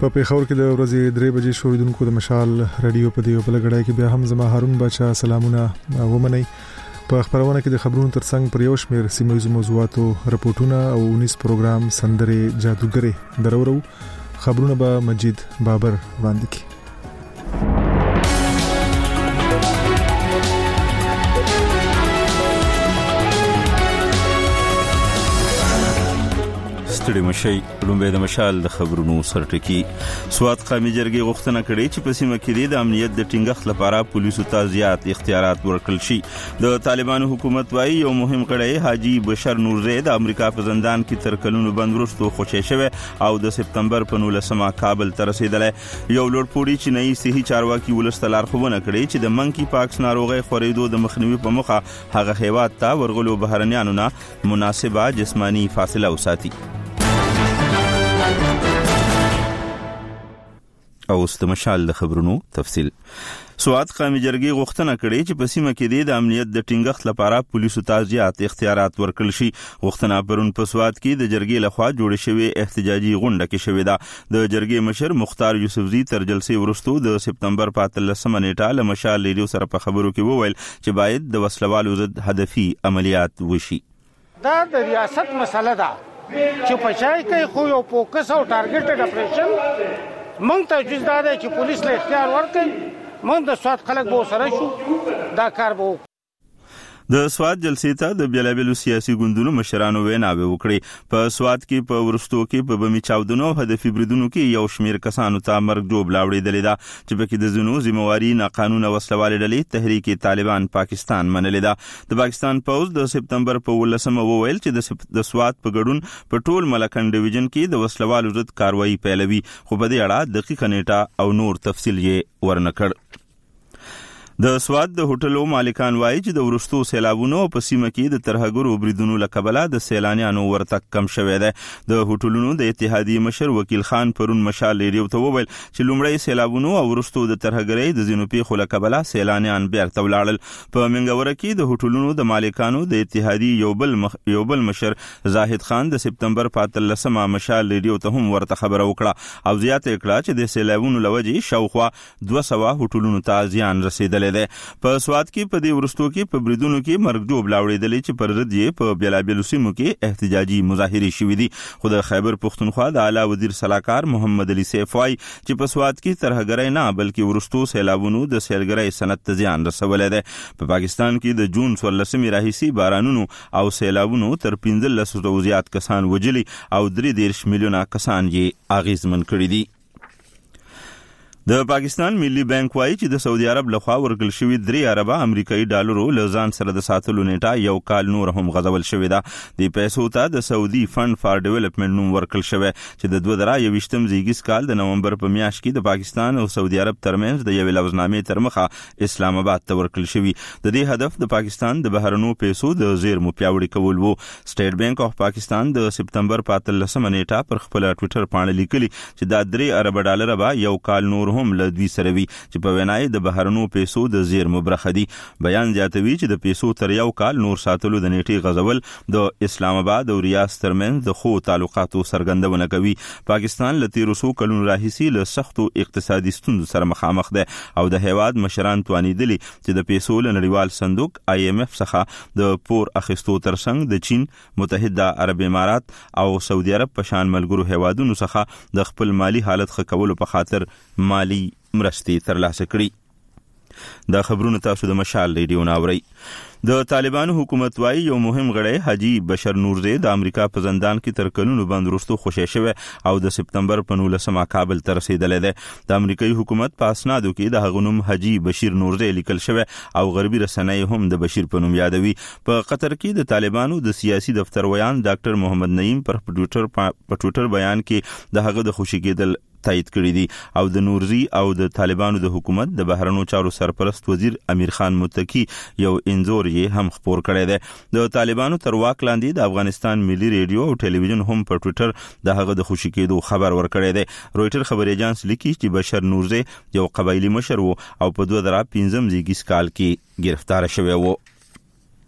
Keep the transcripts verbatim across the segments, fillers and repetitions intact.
په پیښور کې د ورځې درې بجې شوریدونکو د مشال رادیو په دیو په لګړای کې بیا هم زما هارون بچا سلامونه ومني. په خبرونه کې د خبرونو ترڅنګ پر یو شمېر سیمه موضوعاتو رپورټونه او انیس پروګرام سندره جادوګری درورو. خبرونه به مجید بابر وړاندې کوي. ستړي مشي لومبه د مشال د خبرونو سرټکی. سواد قومي جرګې غوښتنه کړې چې په سیمه کې د امنیت د ټینګښت لپاره پولیسو ته زیات اختیارات ورکړل شي. د طالبانو حکومت وايي یو مهم کړی حاجی بشر نورزی د امریکا په زندان کې تر کلونو بند وروسته خوشی شوی او د سپتمبر په نولسمه کابل ته رسیدلی. یو لوړپوړي چینایي صحي چارواکي ولسته لارښوونه کړې چې د منکی پاکس ناروغي خورېدو د مخنیوي په موخه هغه هیواد ته ورغلو بهرنیانو نه مناسبه جسمانی فاصله وساتي. او ست مشال د خبرونو تفصیل. سواد قومي جرګې غوښتنه کړې چې په سیمه کې د امنیت د ټینګښت لپاره پولیسو ته زیات اختیارات ورکړل شي. غوښتنه پرون په سواد کې د جرګې لخوا جوړ شوی احتجاجي غونډه کې شوې ده. د جرګې مشر مختار یوسفزي تر جلسې وروسته د سپتمبر په اتلسمه نیټه له مشال ریډیو سره په خبرو کې وویل چې باید د وسلوالو ضد هدفي عملیات وشي. دا د ریاست مسله ده چې په چای کې خو یو فوکس او ټارګټډ اپریشن مونږ ته جز دا دی چې پولیس له اختیار ورکړي، مونږ د سواد خلک به سره شو دا کار به. د سواد جلسې ته د بیلابیلو سیاسي ګوندونو مشرانو ویناوې وکړې. په سواد کې په ورستو کې په بمی چاودنو او هدفي بریدونو کې یو شمیر کسانو ته مرګ جوړ لاوړېدلې ده چې پکې د زنو ذمہواری ناقانونه وسلوالې ډلې تحریک طالبان پاکستان منلې ده. د پاکستان پوز د سپتمبر په ولسمه وویل چې د سواد په ګډون په ټول ملکن ډیویژن کې د وسلوالو ضد کاروایی پیلوي، خو په دې اړه دقیقه نیټه او نور تفصیل یې ورنکړ. د سواد د هوټلو مالکان وایي چې د ورستو سیلابونو په سیمه کې د ترهګرو بریدونو لکبله د سیلانیانو ورتګ کم شوی دی. د هوټلونو د اتحادیې مشر وکیل خان پرون مشال ریډیو ته وویل چې لومړی سیلابونو او ورستو د ترهګرۍ د ځینو پیښو لکبله سیلانیان بیرته ولاړل. په منګوره کې د هوټلونو د مالکانو د اتحادیې یو بل مخ یو بل مشر زاهد خان د سپتمبر په اتلسمه مشال ریډیو ته هم ورته خبره وکړه او زیاته کړه چې د سیلابونو لوجې شاوخوا دوه سوه هوټلونو ته زیان رسیدلی. په سواد کې په دې ورستو کې په بریدونو کې مرګ جوړ لاوړېدلې چې پر ضد یې په بیلابیلو سیمو کې احتجاجي مظاهرې شوې دي. خو د خیبر پښتونخوا د اعلی وزیر سلاکار محمد علي سیف وايي چې په سواد کې ترهګرۍ نه بلکې ورستو سیلابونو د سیلګرۍ صنعت ته زیان رسولی دی. په پاکستان کې د جون څوارلسمې راهیسې بارانونو او سیلابونو تر پنځلس سوه زیات کسان وژلي او درې دېرش میلیونه کسان یې اغېزمن کړي دي. د پاکستان ملي بانک وايي چې د سعودي عرب لخوا ورکړل شوی درې اربه امریکایي ډالرو له ځان سره د ساتلو نیټه یو کال نور هم غځول شوې ده. د پیسو ته د سعودي فند فار ډیولپمنٹ نوم ورکړل شوی چې د دوه زره یوویشتم زیږیز کال د نومبر په میاشت کې د پاکستان او سعودي عرب ترمنځ د یوې لوزنامې تر مخه اسلام آباد ته ورکړل شوی. د دې هدف د پاکستان د بهرنو پیسو د زیرمو پیاوړي کول وو. سټیټ بانک اف پاکستان د سپتمبر په اتلسمه نیټه پر خپل ټوئیټر باندې لیکلي چې دا درې اربه ډالر به یو کال نور هم له دوی سره وي چې په وینای د بهرنو پیسو د زیرمو برخه دي. بیان زیاتوي چې د پیسو تر یو کال نور ساتلو د نیټې غځول د اسلام آباد او ریاض ترمنځ د خو تعلقاتو څرګندونه کوي. پاکستان له تیرو څو کلونو راهیسې له سختو اقتصادي ستونزو سره مخامخ دی او د هیواد مشران توانیدلي چې د پیسو له نړیوال صندوق آی ایم اف څخه د پور اخیستو ترڅنګ د چین، متحده عرب امارات او سعودي عرب په شان ملګرو هیوادونو څخه د خپل مالی حالت ښه کولو په خاطر مالی مرستې ترلاسه کړي. دا خبرونه تاسو د مشال ریډیو ناوري. د طالبانو حکومت وايي یو مهم غړی حاجی بشر نورزی د امریکا په زندان کې تر کلونو بند وروسته خوشی شوی او د سپتمبر په نولسمه کابل ته رسیدلی دی. د امریکایي حکومت په اسنادو کې د هغه نوم حاجی بشیر نورزی لیکل شوی او غربي رسنۍ هم د بشیر په نوم یادوي. په قطر کې د طالبانو د سیاسي دفتر ویان ډاکټر محمد نعیم پر ټوئیټر په ټوئیټر بیان کې د هغه د خوشی کېدل تایید کړی دي او د نورزی او د طالبانو د حکومت د بهرنو چارو سرپرست وزیر امیر خان متکی یو انځور یې هم خپور کړی دی. د طالبانو تر واک لاندې د افغانستان ملي ریډیو او ټلویزیون هم په ټوئیټر د هغه د خوشی کېدو خبر ورکړی دی. رويټر خبري اژانس لیکي چې بشر نورزی یو قبایلی مشر و او په دوه زره پنځم زیږیز کال کې گرفتار شوی و.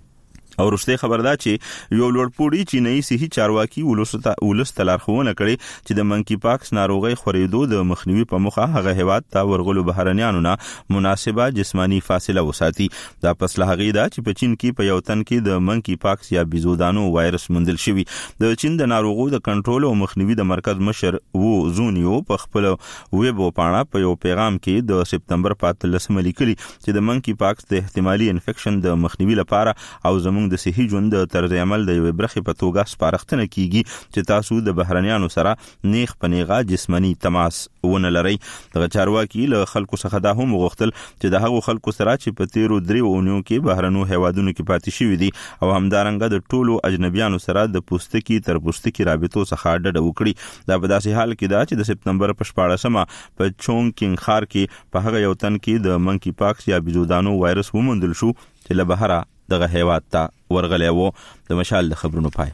او رښتې خبردار چې یو لوړپوړي چینایي صحي چارواکي ولسته ولسته لارښوونه کړې چې د منکی پاکس ناروغي خورېدو د مخنیوي په موخه هغه هیواد ته ورغلو بهرنیانو نه مناسبه جسمانی فاصله وساتي. دا پس له هغې ده چې په چین کې په یو تن کې د منکی پاکس یا بیزودانو وایرس موندل شوی. د چین د ناروغو د کنټرول او مخنیوي د مرکز مشر وو زونیو په خپل ویب پاڼه په یو پیغام کې د سپتمبر په اتلسمه لیکلي چې د منکی پاکس د احتمالي انفیکشن د مخنیوي لپاره او زموږ د صحي ژوند د طرز عمل د یوې برخې په توګه سپارښتنه کیږي چې تاسو د بهرنیانو سره نیغ په نیغه جسمانی تماس ونه لرئ. دغه چارواکي له خلکو څخه دا هم وغوښتل چې د هغو خلکو سره چې په تیرو دریو اونیو کې بهرنیو هیوادونو کې پاتې شوي دي او همدارنګه د ټولو اجنبیانو سره د پوستکي تر پوستکي رابطو څخه ډډه وکړي. دا په داسې حال کې ده چې د سپتمبر په شپاړسمه په چونګ کینګ ښار کې په هغه یو تن کې د منکی پاکس یا بیزودانو وایرس وموندل شو چې له بهره دغه هیواد ته ورغلی وو. د مشال د خبرونو پای.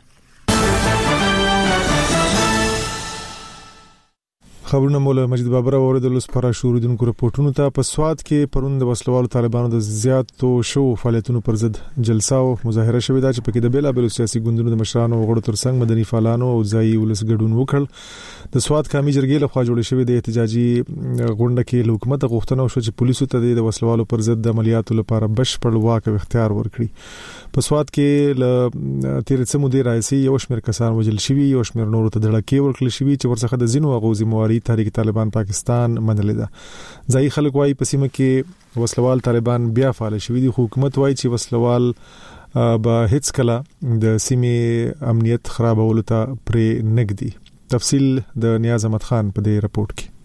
خبرونه مولا مجید بابر اوریدل سپارا شوریدونکو رپورټونو ته. په سواد کې پروند د وسلوالو طالبانو د زیاتو شو فعالیتونو پر ضد جلسه او مظاهره شوې ده چې پکې د بیلا بیل سیاسي ګوندونو د مشرانو غړو ترڅنګ مدني فعالانو او ځایي ولس ګډون وکړ. د سواد قومي جرګې لخوا جوړ شوې د احتجاجي غونډه کې حکومت غوښتنه وشو چې پولیسو ته د وسلوالو پر ضد د عملیاتو لپاره بشپړ واک او اختیار ورکړي. په سواد کې ل تیر څه مودې راځي یو شمېر کسان وژل شوي یو شمېر نورو ته دړکې ورکړل شوي چې ورڅخه د زینو غوځي مواري تحریک طالبان پاکستان منلې ده. ځای خلک وايي په سیمه کې وسلوال طالبان بیا فعال شوي دي. حکومت وايي چې وسلوال به هیڅ کله د سیمې امنیت خرابولو ته پرې نګدي. تفصیل د نیاز احمد خان په دې رپورت کې.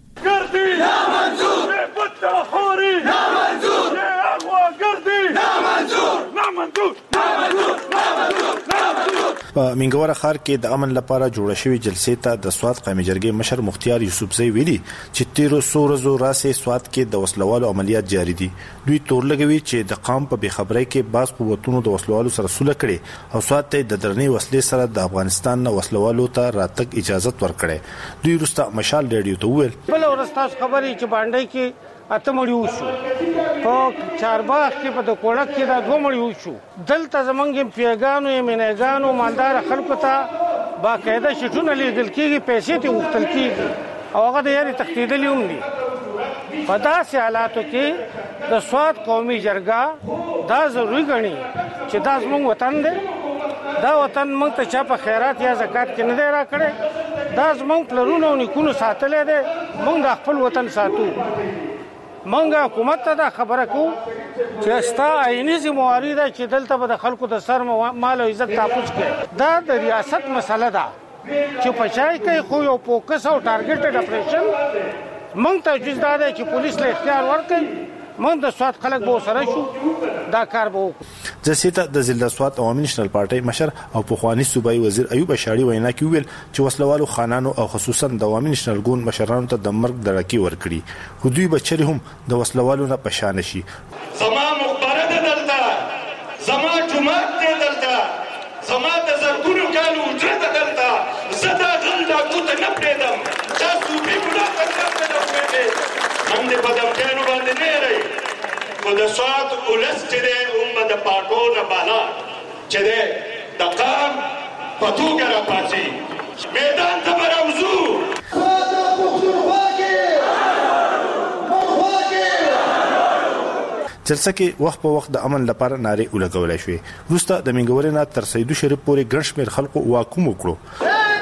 په منګوره ښار کې د امن لپاره جوړه شوې جلسې ته د سواد قومي جرګې مشر مختیار یوسفزئی ویلي چې تیرو څو ورځو راځي سواد کې د وسلوالو عملیات جاری دي. دوی تور لګوي چې د قوم په بخبرۍ کې باز قوتونو د وسلوالو سره سوله کړي او سواد ته د درنې وسلې سره د افغانستان نه وسلوالو ته راتګ اجازه ورکړي. دوی وروسته مشال ریډیو ته وویل بل ورسته خبرې چې باندې کې اتمړی وشو په چارباغ کې په د کوړک کې دا دوه مړی وشو. دلته زمونږ پیګانو یې منګانو مالدار خلکو ته باقاعده شټونه لیدل کېږي پیسې ته وختل کېږي او هغه د یاري تختیدلی هم دي. په داسې حالاتو کې د سواد قومي جرګه دا ضروري ګڼي چې دا زموږ وطن دی. دا وطن موږ ته چا په خیرات یا زکات کې نه دی راکړی. دا زموږ پلرونو او نیکونو ساتلی دی. موږ د خپل وطن ساتو. منګه حکومت ته دا خبره کو چې ستا عیني ذمہواری ده چې دلته به د خلکو د سر مال او عزت تحفظ کړي. دا د ریاست مسله ده چې پچای کوي خو یو فوکس او ټارګټډ اپریشن مونږ ته جز دا ده چې پولیس له اختیار ورکړي. مونږ د سواد خلک به سره شو دا کار به وکړو. جلسې ته د ضلع سواد عوامي نېشنل پارټي مشر او پخوانی صوبایي وزیر ایوب اشعري وینا کې ویل چې وسلوالو خانانو او خصوصا د عوامي نېشنل ګوند مشرانو ته د مرګ دړکې ورکړي خو دوی بچري هم د وسلوالو نه پشان شي. زما مخبره ده دلته زما جماعت ده دلته زما د زرګونو کالو وجود دلته زدا غلدا کوته نه پېدم تاسو به ګنا کوي نه پېدم من دې په دمکانو باندې نه لري خو د سواد ولس چې ده هم د پاټو نه بالا چې ده د قام په توګه را پاتې میدان ته راوځو. جلسه کې وخت په وخت د امن لپاره نارې ولګولې شوې. وروسته د منګورې نه تر سیدو شریف پورې ګڼ شمېر خلکو واکوم وکړو.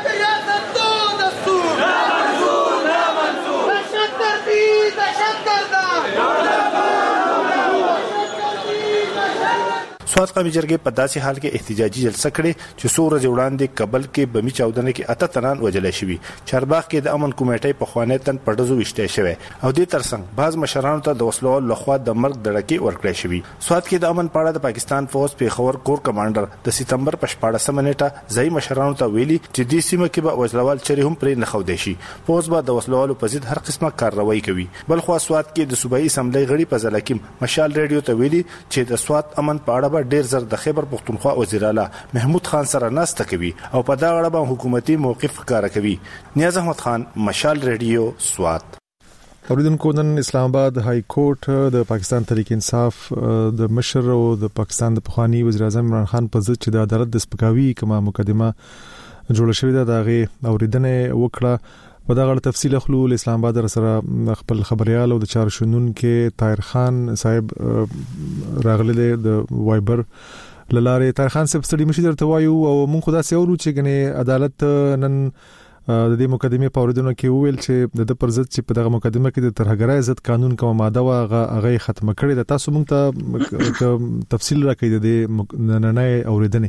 سواد قومي جرګې په داسې حال کې احتجاجي جلسه کړې چې څو ورځې وړاندې کابل کې بمي چاودنه کې اته تنان وژل شوي. چارباغ کې د امن کمیټې په خوانې تن پړدزو وشته شوی او د ترڅنګ بعض مشرانو ته د وسلوال لخوا د مرګ دړکې ورکړې شوی. سواد کې د امن پاړه د پاکستان فوج پیښور کور کمانډر د سپتمبر په شپاړسمه نیټه ځای مشرانو ته ویلي چې د سیمه کې به وسلوال چری هم پرې نه خو دی شي. فوج به د وسلوالو په ضد هر قسمه کاروایی کوي. بل خو سواد کې د صوبایي اسمبلی غړي په ځلکیم مشال ریډیو ته ویلي چې د سواد امن پاړه به ډیر زر د خیبر پختونخوا وزیر اعلی محمود خان سره ناسته کوي او په دا اړه به حکومتي موقف ښکاره کوي. نیاز احمد خان مشال ریډیو سواد. اوریدونکو نن اسلام آباد های کورټ د پاکستان تحریک انصاف د مشر او د پاکستان د پخوانی وزیر اعظم عمران خان په ضد چې د عدالت د سپکاوي کومه مقدمه جوړه شوې ده دغه اوریدنه وکړه په دغه تفصیل خلو اسلام آباد سره خپل خبريال او د چارشنون کې طاهر خان صاحب راغله د وایبر لاره. طاهر خان صاحب ستړي مشي درته وایو او مونږ خدا سي اورو چې غني عدالت نن د دې مقدمه په اوریدنه کې ویل چې د پرځت چې په دغه مقدمه کې د ترهګرای عزت قانون کومه ماده واغه هغه ختم کړي د تاسو مونږ ته تفصیل راکړئ د نننۍ اوریدنه.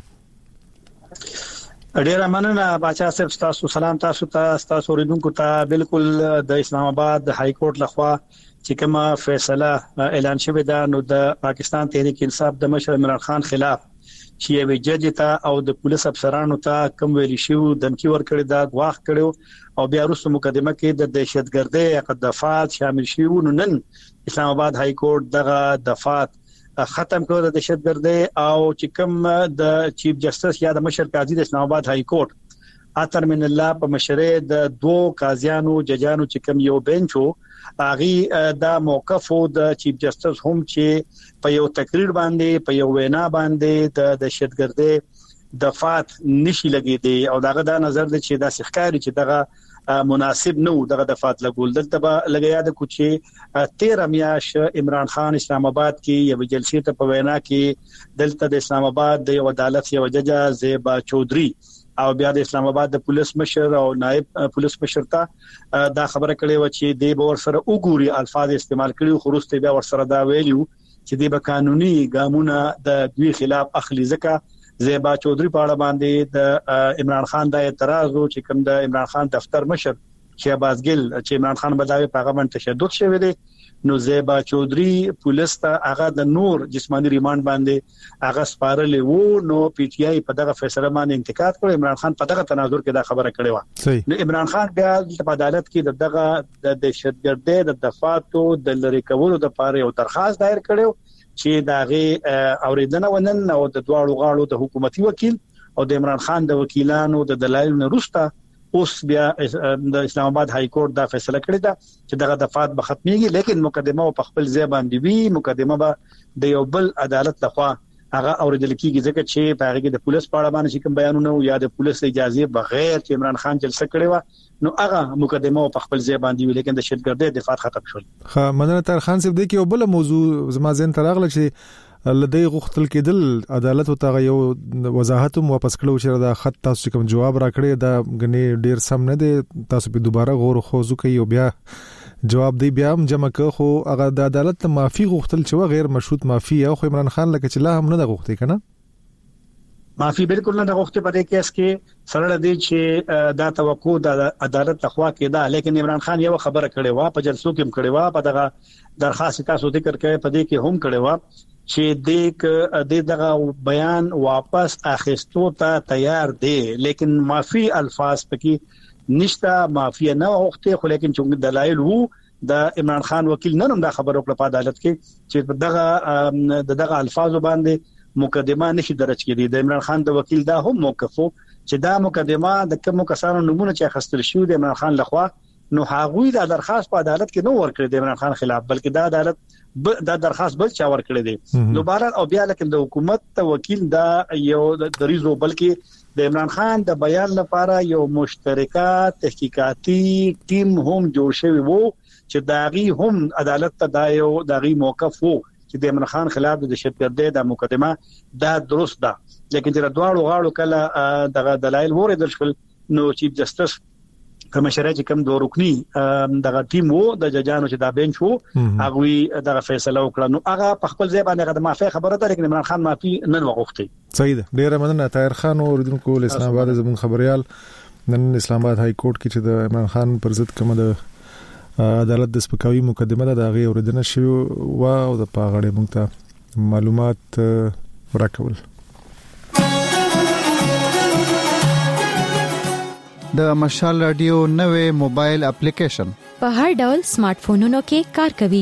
ډیر مننه باچا صاحب تاسو سلام تاسو ته تاسو اوریدونکو ته بالکل د اسلام آباد های کورټ لخوا چې کومه فیصله اعلان شوه ده نو د پاکستان تحریک انصاف د مشر عمران خان خلاف چې وی جج ته او د پولیس افسرانو ته کوم ویل شو دمکی ور کړی دا غواخ کړو او بیا وروسته مقدمه کې د دهشتګردۍ دفعات شامل شو. نو نن اسلام آباد های کورټ دغه دفعات ختم کړو د دهشتګردۍ او چې کوم د چیف جسټس یا د مشر قاضي د اسلام آباد های کورټ اطهر من الله په مشرۍ د دوه قاضیانو ججانو چې کوم یو بنچو اغي دا موقف د چیف جسټس هم چې په یو تقریر باندې په یو وینا باندې د دهشتګردۍ دفعات نشي لګیدي او داغه دا نظر د چې دا ښکاری چې دغه مناسب نو دغه دفعات لګول دلته به لګیا د کوچي تیرہ میاش عمران خان اسلام آباد کې یو جلسې ته په وینا کې دلته د اسلام آباد د عدالت یو جج زیبا چودري او بیا د اسلام آباد د پولیس مشر او نائب پولیس مشر ته دا خبره کړې و چې د بور سره وګوري الفاظ استعمال کړي خو وروسته بیا ور سره دا ویلو چې د قانوني ګامونه د دوی خلاف اخلي ځکه زیبا چودري په اړه باندې د عمران خان د اعتراض او چې کوم د عمران خان دفتر مشر شهباز ګل چې عمران خان بداوي په هغه باندې تشدد شوی دی نو زیبا چودري پولیس ته هغه د نور جسمانی ریماند باندې هغه سپارلې وو نو پی ټ آی په دغه فیصله باندې انتقاد کړ. عمران خان په دغه تناظر کې دا خبره کړې و. نو عمران خان بیا په عدالت کې دغه د دهشتګردۍ د دفعاتو د لری کولو د پاره یو درخواست دایر کړو چې داغه اوریدنه ونن او د دواړو غاړو د حکومتي وکیل او د عمران خان د وکیلانو د دلایل نه روسته اوس بیا د اسلام آباد های کورټ دا فیصله کړې ده چې دغه دفعات به ختميږي لیکن مقدمه په خپل ځای باندې وی مقدمه به د یو بل عدالت لخوا هغه اوریدل کیږي ځکه چې په هغه کې د پولیس په اړه باندې کوم بیانونه یا د پولیس اجازه بغیر چې عمران خان جلسه کړې و نو هغه مقدمه په خپل ځای باندې وی لیکن د دهشتګردۍ دفعات ختم شول. خا مننه طاهر خان صاحب د کې یو بل موضوع زما ذهن ته راغله چې لدی غختل کېدل عدالت او تغه یو وضاحت هم واپس کړو چې دا خط تاسو کوم جواب راکړی دا غني ډیر سم نه دی تاسو په دوباره غور خوځو کوي او بیا جواب دی بیا هم جمع کو خو هغه د عدالت معافي غختل چې غیر مشروط معافي او عمران خان لکه چې لا هم نه غوښتي کنه معافي بالکل نه غوښتي په دې کیس کې سره دی چې دا توقع د عدالت لخوا کې ده لیکن عمران خان یو خبره کړې و په جلسو کې کړې و په دغه درخواست تاسو ذکر کړئ په دې کې هم کړې و چې د دغه بیان واپس اخیستو ته تیار دی لیکن معافي الفاظ پکې نشته معافي نه وخته خو لیکن چې دلایل وو د عمران خان وکیل نن هم دا خبر وکړه په عدالت کې چې دغه دغه الفاظ باندې مقدمه نشي درج کړي. د عمران خان د وکیل دا هم موقف چې دا مقدمه د کوم کسانو نمونه چې اخستل شو د عمران خان لخوا نو هغوی دا درخواست په عدالت کې نو ورکړي د عمران خان خلاف بلکې دا عدالت دا درخواست بل چا ورکړي دي دوباره او بیا لکه د حکومت ته وکیل دا یو د ریزو بلکې د عمران خان د بیان لپاره یو مشترکه تحقیقاتي ټیم هم جوړ شوی وو چې داغي هم عدالت ته دا یو داغي موقف وو چې د عمران خان خلاف د دهشتګردۍ د مقدمه دا درست ده لیکن چې دواړو غاړو کله دغه دلایل وریدل شول نو چیف جسټس کوم شرایط کوم دوه رکنی دغه ټیم وو د ججانو چې دا بنچ وو هغه دغه فیصله وکړه نو هغه په خپل ځای باندې د معافي خبره ده لیکن عمران خان معافي نن وغوښتي. صحیح ده ډیره مننه طاهر خان او اوریدونکو اسلام آباد زمون خبريال نن اسلام آباد های کورټ کې چې د عمران خان پر ضد کوم د عدالت د سپکاوي مقدمه ده د غي اوریدنه شو او د پاغړې مونږ ته معلومات ورکول. د مشال رادیو نوې موبایل اپلیکیشن په هر ډول سمارټ فونونو کې کار کوي.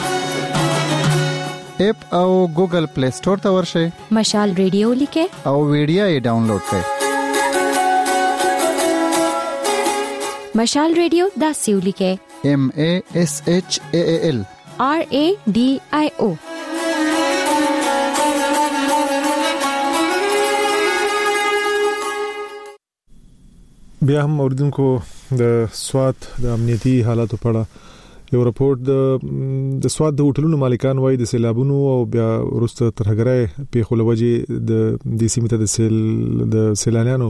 اپ او ګوګل پلی سٹور ته ورشئ مشال رادیو لیکه او ویډیو یې ډاونلوډ کړئ. مشال رادیو دا سیو لیکه M A S H A A L R A D I O. بیا هم اوریدونکو د سوات د امنیتي حالاتو په اړه یو راپورټ د د سوات د هوټلونو مالکان وایي د سیلابونو او بیا ورسته ترهګرای په خلوجي د د سیمه د سیل د سیلانیانو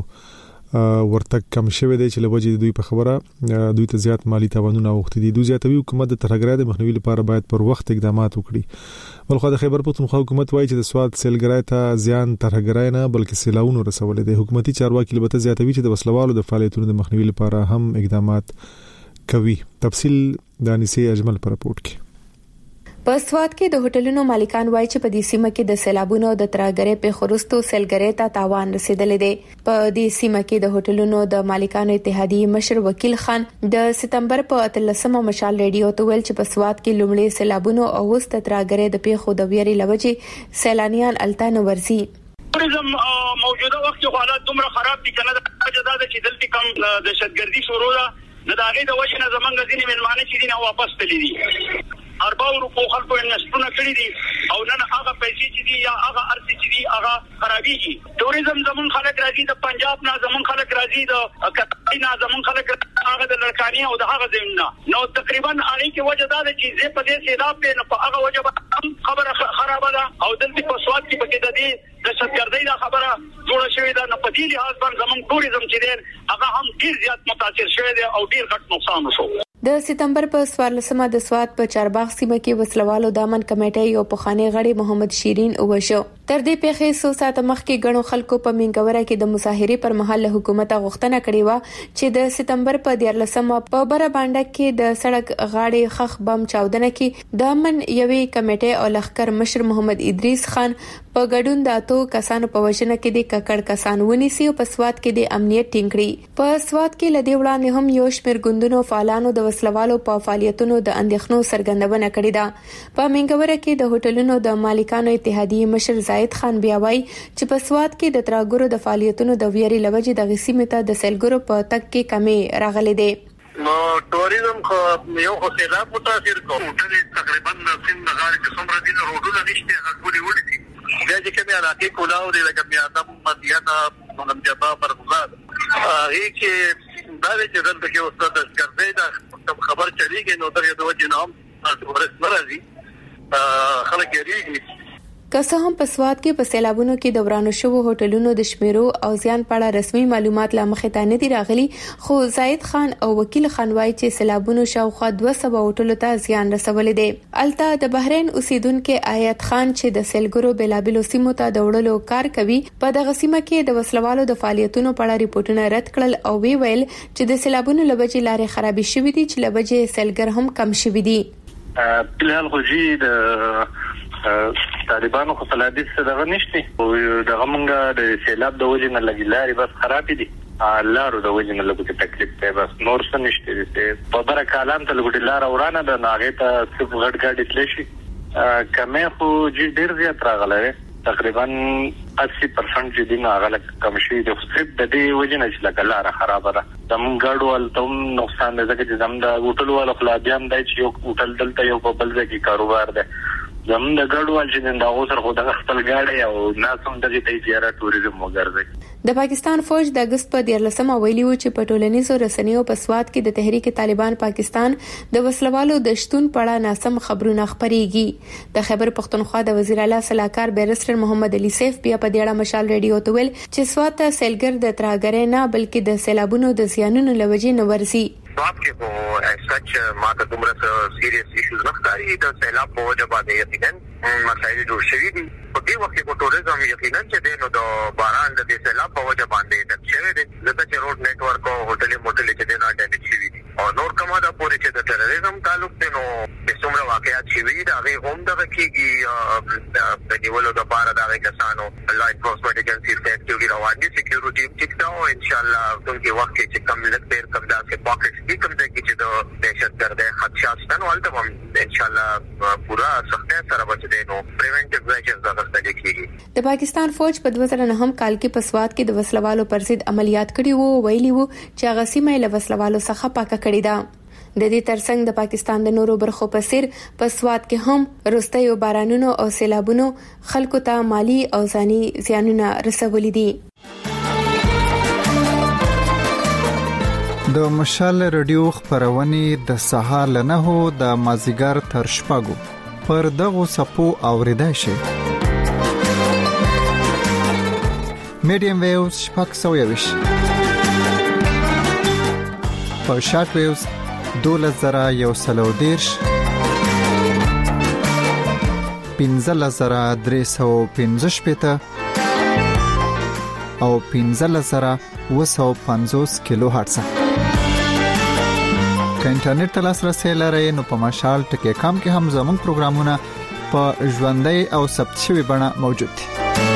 ورتک کم شوه دی چې لوجي دوی په خبره دوی ته زیات مالی تاوانونه وخت دي دوی زیاتوي حکومت د ترهګرای د مخنیوي لپاره باید پر وخت اقدامات وکړي ولخوا د خیبر پختونخوا حکومت وایي چې د سوات سیلګرای ته زیان ترهګرای نه بلکې سیلاونو رسولې دي حکومتي چارواکي لبته زیاتوي چې د وسلوالو د فعالیتونو د مخنیوي لپاره هم اقدامات کوي تفصیل د انیسي اجمل پر راپورټ کې په سوات کې د هوټلونو مالکان وایي چې په دې سیمه کې د سیلابونو د ترهګرۍ په خورستو سیلګرۍ ته تاوان رسیدلې دی په دې سیمه کې د هوټلونو د مالکانو اتحادیې مشر وکیل خان د سپتمبر په اتلسمه مشال ریډیو ته ویل چې په سوات کې لومړی سیلابونو او وست ترهګرۍ د پیښو د ویري لوجې سیلانیان التان ورزي ټوریزم موجوده وخت کې حالات دومره خراب دي کنه د جزاده چې دلته کم د دهشتګردي شروع ده د هغه د وجه نه زمونږ ځینې ملمانه چې دي نو واپس تللی دي اربعو روپو خلکو انویسټونه کړی دي او نن هغه پیسې چې دي یا هغه ارزي چې دي هغه خرابېږي ټوریزم زمون خلک راځي د پنجاب نه زمون خلک راځي د کتای نه زمون خلک هغه د لړکانی او د هغه زمنا نو تقریبا هغه کې وجه دا ده چې زه په دې سیلاب په نه په هغه وجه خبره خرابه ده او دلته په سواد کې پکې د دې د شتګردۍ دا خبره جوړه شوې ده نه په دې لحاظ باندې زمون ټوریزم چې دی هغه هم ډیر زیات متاثر شوی دی او ډیر غټ نقصان وشو د سپتمبر په سوارلسمه د سوات په چارباغ سیمه کې وسلوالو دامن کمیټې یو پخوانی غړي محمد شیرین وشو تر دې پیښې سو ساعت مخکې غنو خلکو په منګوره کې د مظاهره پر مهال حکومت غوښتنه کړې و چې د سپتمبر په دیارلسمه په بره باندې کې د سړک غاړې خخ بم چاودنه کې دامن یوې کمیټې او لخر مشر محمد ادریس خان په ګډون د اتو کسانو په وژنه کې د ککړ کسان ونیسي او په سوات کې د امنیت ټینګ کړي په سوات کې لدی وړاندې هم یو شمېر ګوندونو فعالانو د وسلوالو په فعالیتونو د اندېښنو څرګندونه کړې ده په منګوره کې د هوټلونو د مالکانو اتحادیې مشر زاید خان بیا وایي چې په سوات کې د ترهګرو د فعالیتونو د ویري لوجې د غسیمه ته د سیلګرو په تک کې کمی راغلي دي نو ټوریزم خو یو خو سیلاب متاثر کو ټول تقریبا سند غاړي چې څومره دي روډونه نشته هغه ټول وړي دي بیا چې کومه علاقې کولاو دي لکه بیا د مدینه منځبا برغزاد هغه کې دا چې دلته کې اوسه د ګرځي دا خبر چلیږي نو درې د وجه نام ورس مرزي خلک یې که هم په سوات کې په سیلابونو کې د ورانو شوو هوټلونو د شمیرو او زیان په اړه رسمي معلومات لا مخې ته نه دي راغلي خو زاید خان او وکیل خان وايي چې سیلابونو شاوخوا دوه سوه هوټلو ته زیان رسولې دي الته د بحرین اوسیدونکو آیت خان چې د سیلګرو بلابلو سیمو ته د وړلو کار کوي په دغه سیمه کې د وسلوالو د فعالیتونو په اړه ریپورتونه رد کړل او وی ویل چې د سیلابونو لوجې لارې خرابې شوې دي چې لوجې سیلګر هم کم شوې دي بلال غوجي د طالبانو خو صلاحیت څه دغه نشته او دغه مونږه د سیلاب د وجې نه لګیلاري بس خراب دي لارو د وجې نه لګو تکلیف دی بس نور څه نشته دي په بره کالام ته لګو لار ورانه د ناغه ته څه غړ غړ تل شي کمه خو جې ډیر زیات راغله تقریبا اسی پرسنټ چې دین هغه کم شي د خصيب د دې وجې نه چې لګ لار خراب ده زم ګاډوال ته نقصان ده چې زم د هوټل ولا خلاصيان دی چې یو هوټل دلته یو په بل ځای کې کاروبار ده زم د ګاډوال چې د اوسر خو د خپل ګاډي او ناسوم د دې تجارت ټوریزم وګرځي د پاکستان فوج د اگست په دیارلسمه ویلي و چې په ټولنیزو رسنیو په سواد کې د تحریک طالبان پاکستان د وسلوالو د شتون په اړه ناسم خبرونه خپريږي د خیبر پختونخوا د وزیر اعلی صلاحکار بیرستر محمد علي سیف بیا په دیړه مشال ریډیو ته ویل چې سواد ته سیلګر د ترهګرۍ نه بلکې د سیلابونو د زیانونو لوجې نه ورسي سواد کې په سچ ماته دومره سیریس ایشوز نه ښکاري د سیلاب په وجه باندې یقینا مسایل جوړ شوي دي په دې وخت کې په ټوریزم یقینا چې دی نو د باران د سیلاب په وجه باندې ډک شوی دی ځکه چې روډ نیټورک او هوټل موټل چې دی نه ډیمیج شوي دي او نور کومه دا پورې چې د ټیرریزم تعلق دی نو د څومره واقعیات شوي دي هغه هم دغه کېږي د نیولو لپاره د هغه کسانو لا انفورسمنت ایجنسي اکټیویټي روان دي سکیورټي ټیک دا او ان شاء الله دغه وخت کې کم لږ ډیر کم داسې پاکټ دي کوم ځای کې چې د دهشتګردۍ خدشات شته نو هلته هم ان شاء الله پورا سختۍ سره بچ دی نو پریونټیو میجرز اخیستل کېږي د پاکستان فوج په دوه زره نهم کال کې په سواد کې د وسلوالو پر ضد عملیات کړي وو ویلي وو چې هغه سیمه له وسلوالو څخه پاکه کړې ده د دې ترڅنګ د پاکستان د نورو برخو په څیر په سواد کې هم وروستیو بارانونو او سیلابونو خلکو ته مالی او ځاني زیانونه رسولي دي. د مشال رادیو خبرونه د سهار له نه هو د مازیګر تر شپږو پر دغه سپو اوریدای شي. میډیم ویوز شپږ سوه یوش په شارټ ویوز دولس زره یو سلو دیرش پنځه زره درې سوه پنځه شپېته او پنځه زره اوه سوه پنځوس کیلو هرتز. که انټرنیټ ته لاسرسی لرئ نو په مشال ټکی کام کې هم زموږ پروګرامونه په ژوندۍ او ثبت شوی بڼه موجود دي.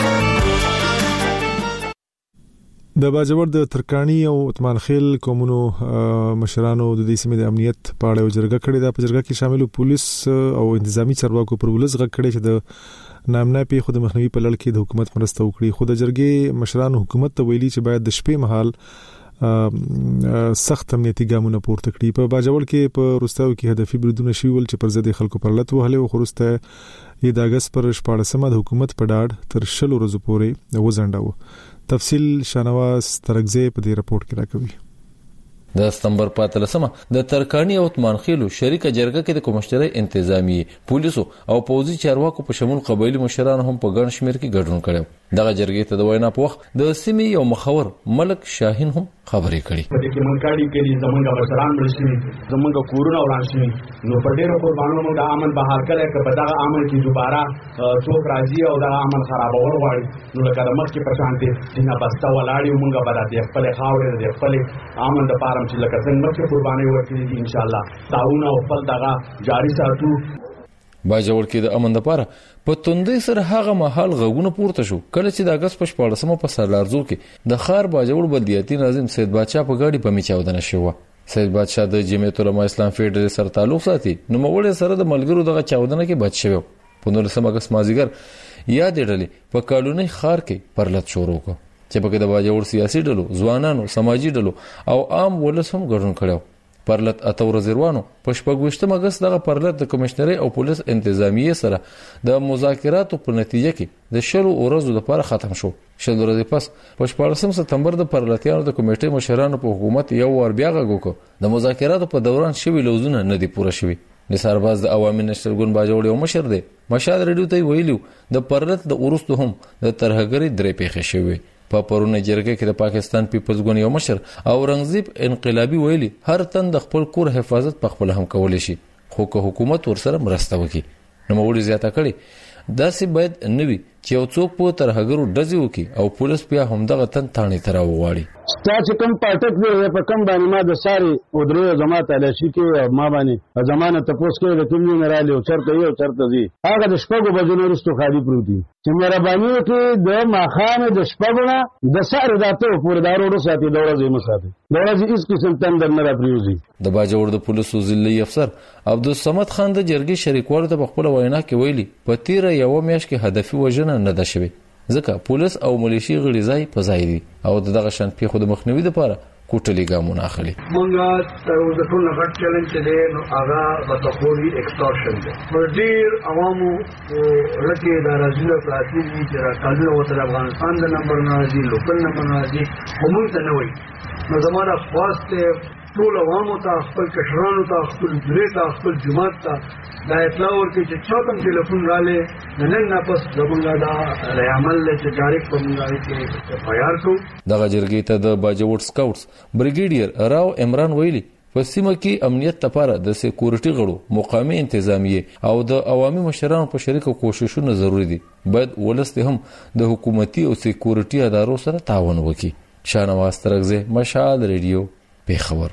د باجوړ د ترکانی او اتمان خیل قومونو مشرانو د دې سیمې د امنیت په اړه جرګه کړې ده. په جرګه کې شامل پولیس او انتظامی چارواکو پر ولز غږ کړي چې د نامنه په خود مخنیوي په لړ کې د حکومت مرسته وکړي. خو د جرګې مشرانو حکومت ته ویلي چې باید د شپې مهال سخت امنیتي ګامونه پورته کړي. په باجوړ کې په روستاو کې هدفي بریدونه شوي ول چې پر ضد خلکو پر لټ وهلې او خروسته د اگست پر شپاړسمه د حکومت په ډاډ تر شلو ورځې پورې وزنډاو. تفصیل شانواز ترغزه په دې رپورت کې راکوي. د سپتمبر پاتلسمه د ترکانی او اتمان خیلو شریکه جرګه کې د کومشتري انتظامی پولیسو او پوځي چارواکو په شمول قبایلی مشران هم په ګڼ شمیر کې ګډون کړي. دغه جرګې ته د وینا په وخت د سیمې یو مخور ملک شاهین هم خبرې کړي. په دې کې منکاړي کې زمونږ مشران ملشي زمونږ کورونه ورانشي نو په ډېر قربانونو موږ امن بحال کړي چې په دغه امن کې دوباره څوک راځي او دغه امن خرابول غواړي نو لکه د مخ کې په شان دي دینه بسته ولاړی موږ به د خپل خاورې د خپل امن د پاره چې لکه څنګه مخ قرباني ورکړي ان شاء الله داونه او خپل دغه جاری ساتو. باجوړ کې د امن لپاره په توندې سره هغه محل غوونه پورته شو کله چې د اگست په شپاړسمه په سرلارزو کې د خار باجوړ بلدیاتي ناظم سید بادشاه په گاډي په میچاودنه شو. سید بادشاه د جمعیت العلماء اسلام فیډرال سره تعلق ساتي نو موږ سره د ملګرو دغه چاودنه کې بچ شو. په نولسمه اگست مازیګر یاد ډلې په کالونی خار کې پرلط شروع کړ چې په کې د باجوړ سیاسي ډلو ځوانانو سماجی ډلو او عام ولس هم ګډون کړو. پرلط اته ورځې روانو په شپږویشتمه اگست دغه پرلط د کمشنري او پولیس انتظامیه سره د مذاکراتو په نتیجه کې د شلو ورځو لپاره ختم شو. شل ورځې پس په شپاړسم سپتمبر د پرلطیانو د کمیټې مشرانو په حکومت یو ور بیا غږ وکړ د مذاکراتو په دوران شوی لوزونه نه دی پوره شوی. نثارباز د عوامي نشر ګوند باجوړ یو مشر دی. مشال رادیو ته ویلو د پرلط د ورستو هم د ترهګری درې پیښې شوی. په پرونه جرګه کې د پاکستان پیپلز ګوند یو مشر او رنگزیب انقلابی ویلي هر تن د خپل کور حفاظت په خپل هم کولی شي خو که حکومت ورسره مرسته وکړي. نو موږ زیاته کړي داسې باید نوي چې یو څوک په ترهګرو ډزې وکړي او پولیس بیا هم دغه تن تانې ته راوغواړي. تاسو کوم پټک دی په کوم باندې ما د ساري او درو جماعت علاشي کې ما باندې زمانه تاسو کې د کوم نه را لیو چرته یو چرته زی هغه د شپږو بجو وروسته خالي پروتي چې مهرباني وکړي د ماخانه د شپږونه د ساري داته پورې دارو ورو ساتي دوره زې مساته دوره زې اس قسم تندر نه را پریوزي. د باجوړ د پولیسو ضلعي افسر عبدالصمد خان د جرګې شریکوالو ته خپل وینا کې ویلي په تیر یو میاشت کې هدفي وژنه نه ده شوې ځکه پولیس او ملیشي غړي ځای په ځای دي او دغه شان په خود مخنیوي لپاره کوټلي ګامونه اخلي. مونږه د ټول غټ چیلنج دی نو هغه بتخوري ایکسټورشن دی. ډیر عوامو لکه د راځي پراتی دي چې راځي او د افغانستان د نمبر نه راځي لوکل نمبر نه راځي همون ته نه وي. نو زموږه خواسته ټول عوامو ته خپل کشرانو ته خپل درې ته خپل جماعت ته دا اطلاع ورکړي چې چاته ټلیفون رااله نن نه پس زمونږه دا عمل چې ډایرکټ په موږ کې تیار شو. دغه جرګې ته د باجوړ سکاوټس بریګیډیر راو عمران ویلي په سیمه کې امنیت لپاره د سکیورټي غړو مقامي انتظامیه او د عوامي مشرانو په شریکو کوششونه ضروری دي. باید ولست هم د حکومتي او سکیورټي ادارو سره تعاون وکړي. شانواز ترغزه مشال رادیو پیښور.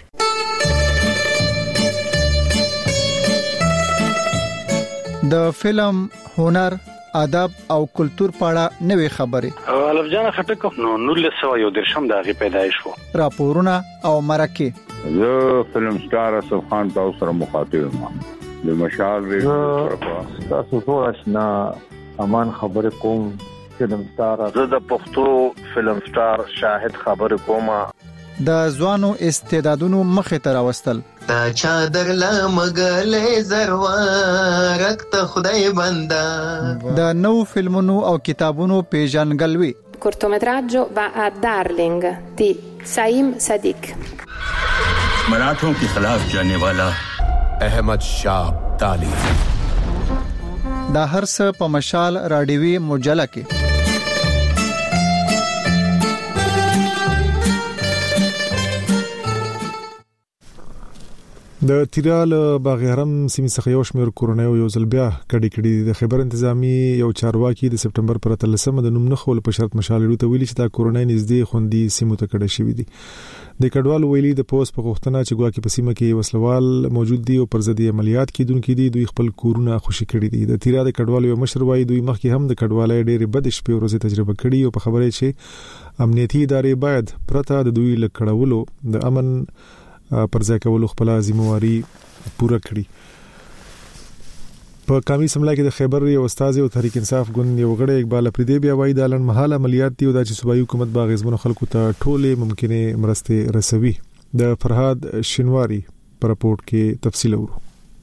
د فلم هنر ادب او کلچر پاړه نوې خبرې الف جان خټک نو نور له سو یو درشم دغه پیدایش وو راپورونه او مرکه زه فلم سٹار اسف خان تاسو سره مخاطب یم د مشال ریډیو تاسو ټول آشنا امان خبر کوم فلم سٹار زه د پښتو فلم سٹار شاهد خبر کومه د ځوانو استعدادونو مخې ته راوستل. تا چادر لا مګلې زروا رکت خدای بندا. د نو فلمونو او کتابونو پیژنګلوي. cortometraggio va a Darling di Saim Sadiq. मराठों के खिलाफ जाने वाला अहमद शाह अब्दाली. دا هر څه په مشال راډیوي مجله کې. د تیرال باغیرم سیمې څخه یو شمېر کورنۍ یو ځل بیا کډي کړي. د خبر انتظامی یو چارواکي د سپټمبر پر اتلسمه د نوم نه خول په شرط مشالړو ته ویلي چې دا کورنۍ نږدې خوندي سیمو ته کډه شوې دي. د کډوالو ویلي د پوس په غوښتنه چې ګواکې په سیمه کې وسلوال موجود دي او پر ضد عملیات کیدونکو دي دوی خپل کورونه خوشي کړي دي. د تیرا د کډوالو یو مشر وایي دوی مخکې هم د کډوالۍ ډېرې بد شپې ورځې تجربه کړي او په خبره چې امنیتي ادارې باید پرته د دوی لکړولو د امن پر ځای کولو خپل ذمہواری پوره کړي. په کامی سملا کې د خیبر یو استاد او تحریک انصاف ګوند یو غړی اقبال افریدی بیا وایي د لن محل عملیات دی او د صوبایي حکومت باغ غزمن خلکو ته ټوله ممکنه مرسته رسوي. د فرهاد شینواری پر رپورت کې تفصیل ورو.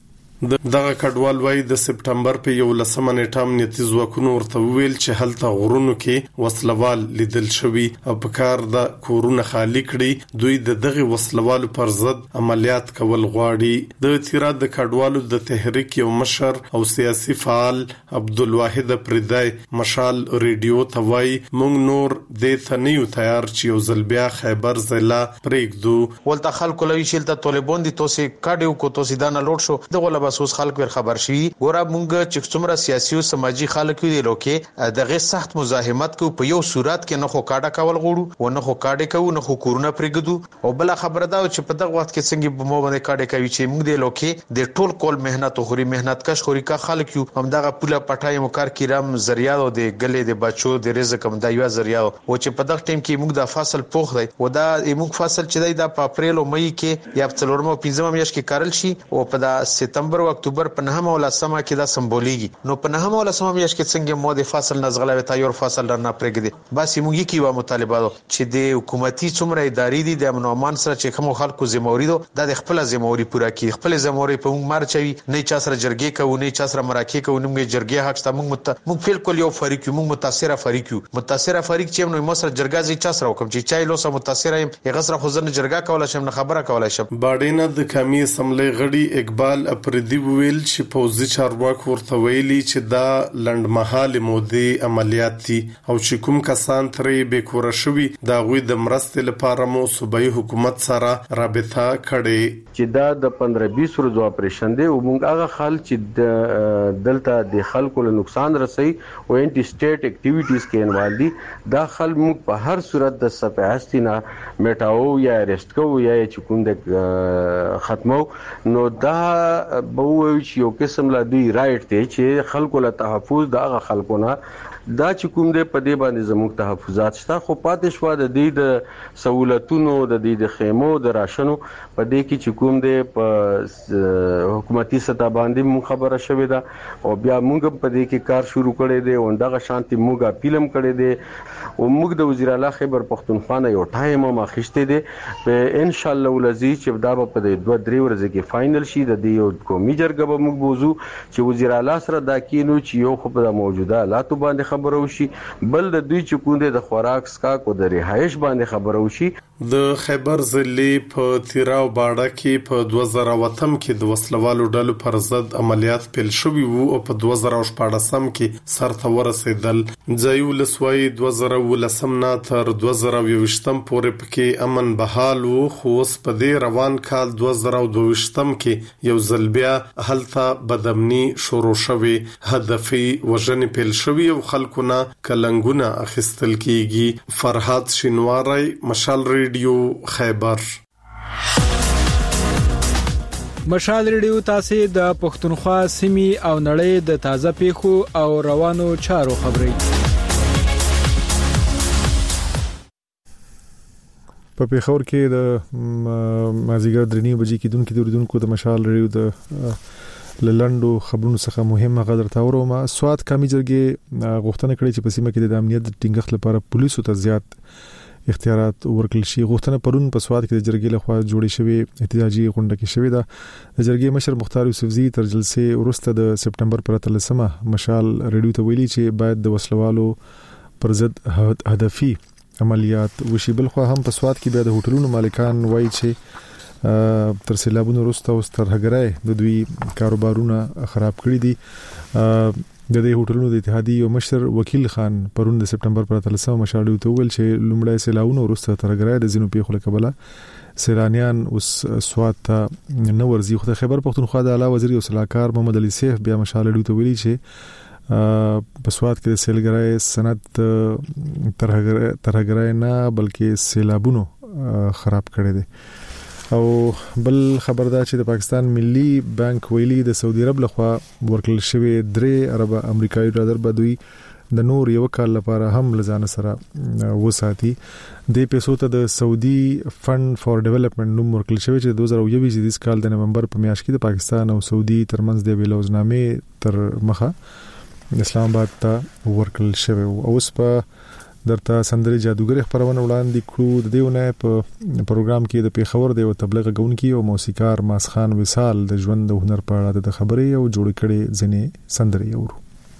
دغه کډوال وای د سپټمبر په یو لسمه نیټه امنیتي ځواکونو ورته ویل چې هلته غرونو کې وسلوال لیدل شوی او په کار د کورونه خالی کړي. دوی د دغه وسلوالو پر ضد عملیات کول غواړي. د تیراد د کډوالو د تحریک یو مشر او سیاسي فعال عبدالواحد افریدی مشال ریډیو ته وای مونږ نور د ثنیو تیار چې یو ځل بیا خیبر ضلع پرېږدو. ولته خلکو لوي شیلته طالبان دي توسي کاډیو کو توسي دانه لوټ شو دغه بسوس خلک ور خبر شي. ګوره مونږ چې څومره سیاسي او سماجی خلک دي لوکه دغه سخت مزاحمت کو په یو صورت کې نه خو کاډه کول غوړو و نه خو کاډه کو نه خو کورونه پرېږدو او بل خبره دا چې په دغه وخت کې څنګه به مو باندې کاډه کوي چې مونږ د لوکه د ټول کول مهنت خوري مهنت کش خوري کا خلک یو هم دغه پوله پټای مو کار کیرم ذریعہ او د ګلې د بچو د رزق هم د یو ذریعہ او چې په دغه ټیم کې مونږ د فاصل پوخ دی و دا مونږ فاصل چې د اپریل او مې کې یا په څلورمه پنځمه میاشت کې کارل شي او په د سپتمبر او اکتوبر په نهمه ولا سمه کې دا سمبولیږي. نو په نهمه ولا سمه میاشت کې څنګه مو د فاصل نزغله وتا یو فاصل درنه پرېږدي. بس موږ کې و مطالبه چې د حکومتي څومره ادارې دي د امن او امان سره چې کوم خلکو ذمہواری ده د خپل ذمہواری پوره کړي. خپل ذمہواری په موږ مرچوي نه چا سره جرګې کوو نه چا سره مراکې کوو نه موږ جرګې حق ته موږ موږ بالکل یو فریق موږ متاثره فریق یو متاثره فریق چې نو مصر جرګه زی چا سره وکم چې چای لوسه متاثره یم هغه سره خو ځنه جرګه کوله شم نه خبره کوله شم. باډینه د کمی اسمبلی غړي اقبال افریدی ویل چې پوزي چارواکو ورته ویلي چې دا لنډمهاله مودي عملیات دي او چې کوم کسان ترې به کور شوي دا غوي د مرستې لپاره مو صوبایي حکومت سره رابطه کړي چې دا د پندرہ بیس ورځو اپریشن دی او موږ هغه خل چې دلته د خلکو له نقصان رسي او انټي سټیټ اکټیویټیز کې انوالو دي دا خل موږ په هر صورت د صفحاستینا میټاو یا ریسټ کو یا چې کوم د ختمو نو دا به وایي یو قسم لا دی رائټ دی چې خلکو له تحفظ د هغه خلکو نه دا چې کوم دې په دې باندې زموږ تحفظات شته خو پاتې شو د دې د سہولتونو د دې د خیمو د راشنو په دې کې چې کوم دې په حکومتي سطح باندې مون خبره شوې ده او بیا موږ په دې کې کار شروع کړی دی او دغه شانتي موږ اپیلم کړی دی او موږ د وزیر اعلی خیبر پختونخوا یو ټایم ما خشته دی په ان شاء الله ولزي چې دا په دې دوه درې ورځې کې فائنل شي د دې یو قومي جرګه به موږ بوزو چې وزیر اعلی سره دا کینو چې یو خو په موجوده حالات باندې خبرو شي بل د دوی چې کوم د خوراک سکاک او د رهایش باندې خبرو شي. د خیبر ضلع په تیرا او باډه کې په دوه زره وتم کې د وسلوالو ډلو پر ضد عملیات پیل شوي وو او په دوه زره شپږم کې سرته ورسېدل. ځایو لسوي دوه زره ولسم نه تر دوه زره ویشتم پورې پکې امن بحال وو خو اوس په دې روان کال دوه زره دویشتم کې یو ځل بیا هلته بدامني شروع شوه هدفي وژنې پیل شوي او خلکو نه کلنګونه اخیستل کیږي. فرهاد شینواری مشال ریډیو خیبر. مشال ریډیو تاسو د پښتونخوا سیمې او نړۍ د تازه پیښو او روانو چارو خبري په پیښور کې د مازیګر درنی بجې کې دونکو دوردونکو د مشال ریډیو د لندو خبرونو څخه مهمه غدر تاورو ما سواد کمی جرګې غوښتنه کړې چې په سیمه کې د امنیت ټینګښت لپاره پولیسو ته زیات اختیارات ورکړل شي. غوښتنه پرون په سواد کې د جرګې لخوا جوړې شوې احتجاجي غونډه کې شوې ده. د جرګې مشر مختار یوسفزي تر جلسې وروسته د سپټمبر پر اتلسمه مشال رادیو ته ویلي چې باید د وسلوالو پر ضد هدفي عملیات وشي. بل خو هم په سواد کې بیا د هوټلونو مالکان وایي چې تر سیلابونو وروسته او سترهګرای د دوی کاروبارونه خراب کړی دي. د دې هوټلونو د اتحادیې یو مشر وکیل خان پرون د سپټمبر پر اتلسمه مشاړو ته ویل چې لومړی سیلابونو وروسته ترهګرای د زینو پیښو لکبله سیلانیان اوس سواد ته نو ورزي. خو د خیبر پختونخوا د اعلی وزیر او صلاحکار محمد علي سیف بیا مشاړو ته ویلي چې په سواد کې د سیلګرای سند ترهګرای نه بلکې سیلابونو خراب کړي دي. او بل خبر دا چې د پاکستان ملي بانک ویلي د سعودي عرب لخوا ورکل شوی درې ارب امریکایي ډالر به دوی د نور یو کال لپاره هم لزان سره وساتي. د پیسو ته د سعودي فند فار ډیولپمنٹ نوم ورکل شوی چې د دوه زره یوولس کال د نومبر په میاشت کې د پاکستان او سعودي ترمنځ د ویلوزنامې تر مخه اسلام آباد ته ورکل شوی. او اوس په درته سندري جادوګر خبرونه وړاندې کړو. د دیونه په پروګرام کې د پیښور د تبلیغ غونکي او موسیقار ماسخان وصال د ژوند د هنر په اړه د خبرې او جوړ کړي ځنې سندري اورو.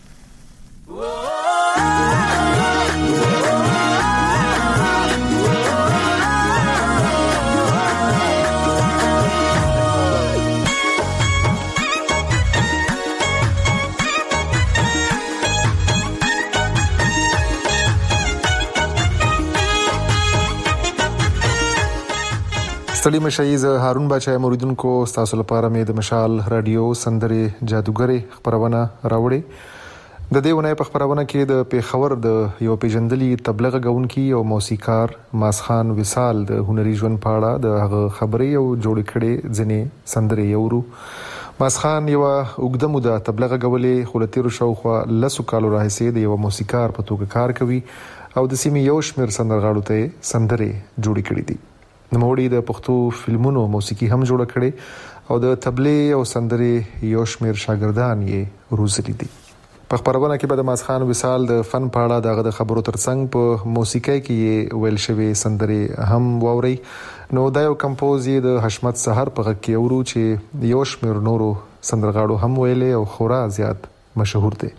ستړي مشي ز هارون بچای موریدونکو تاسو لپاره مې د مشال رادیو سندري جادوګری خبرونه راوړي. د دې ونې په خبرونه کې د پیښور د یو پیژندلي تبلیغ غونکي او موسیقار ماسخان وصال د هنري ژوند په اړه د هغه خبرې او جوړ کړي ځنې سندري اورو. ماسخان یو وګدمو د تبلیغ غولې خلتیرو شوخه لسو کالو راهسي د یو موسیقار په توګه کار کوي او د سیمې یو شمیر سندرغاړو ته سندري جوړ کړي دي. نوموړي د پښتو فلمونو موسیقي هم جوړ کړي او د تبلیغ او سندري یو شمیر شاګردان یې روزلي دي. په خبرونه کې به د ماسخان وصال د فن په اړه دغه د خبرو ترڅنګ په موسیقي کې ویل شوی سندري هم ووري. نو دا یو کمپوز یې د حشمت سحر په غږ کې اورو چې یو شمیر نورو سندرغاړو هم ویلې او خورا زیات مشهور دي.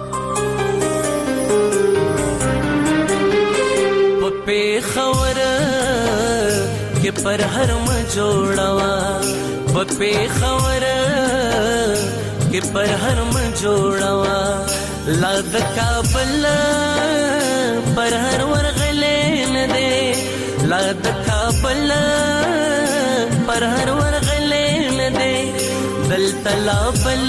په خبره کې پر هر م جوړوا په خبره کې پر هر م جوړوا لا د کابل پر هر ورغلې نه دې لا د کابل پر هر ورغلې نه دې دل تلا بل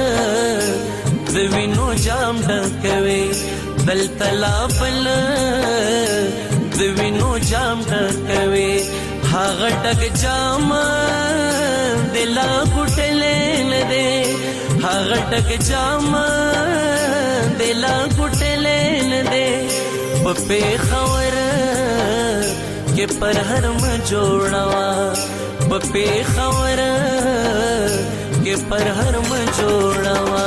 د وینو جام ډکوي دل تلا بل د وینو جام ډکوي هغه ټک جام دلا ګټلې نه دې هغه ټک جام دلا ګټلې نه دې په خبره کې پر هر م جوړوا په خبره کې پر هر م جوړوا.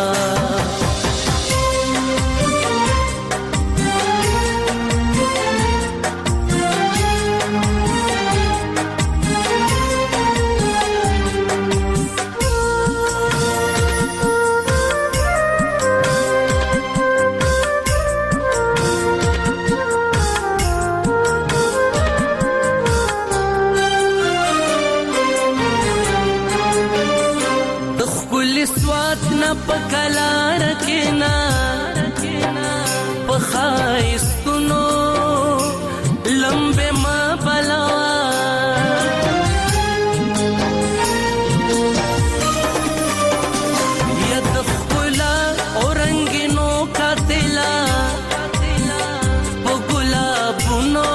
پکلار کنا پخایستونو لمبه ما بلوا ید خلا اورنګینو کاتلا پګلابونو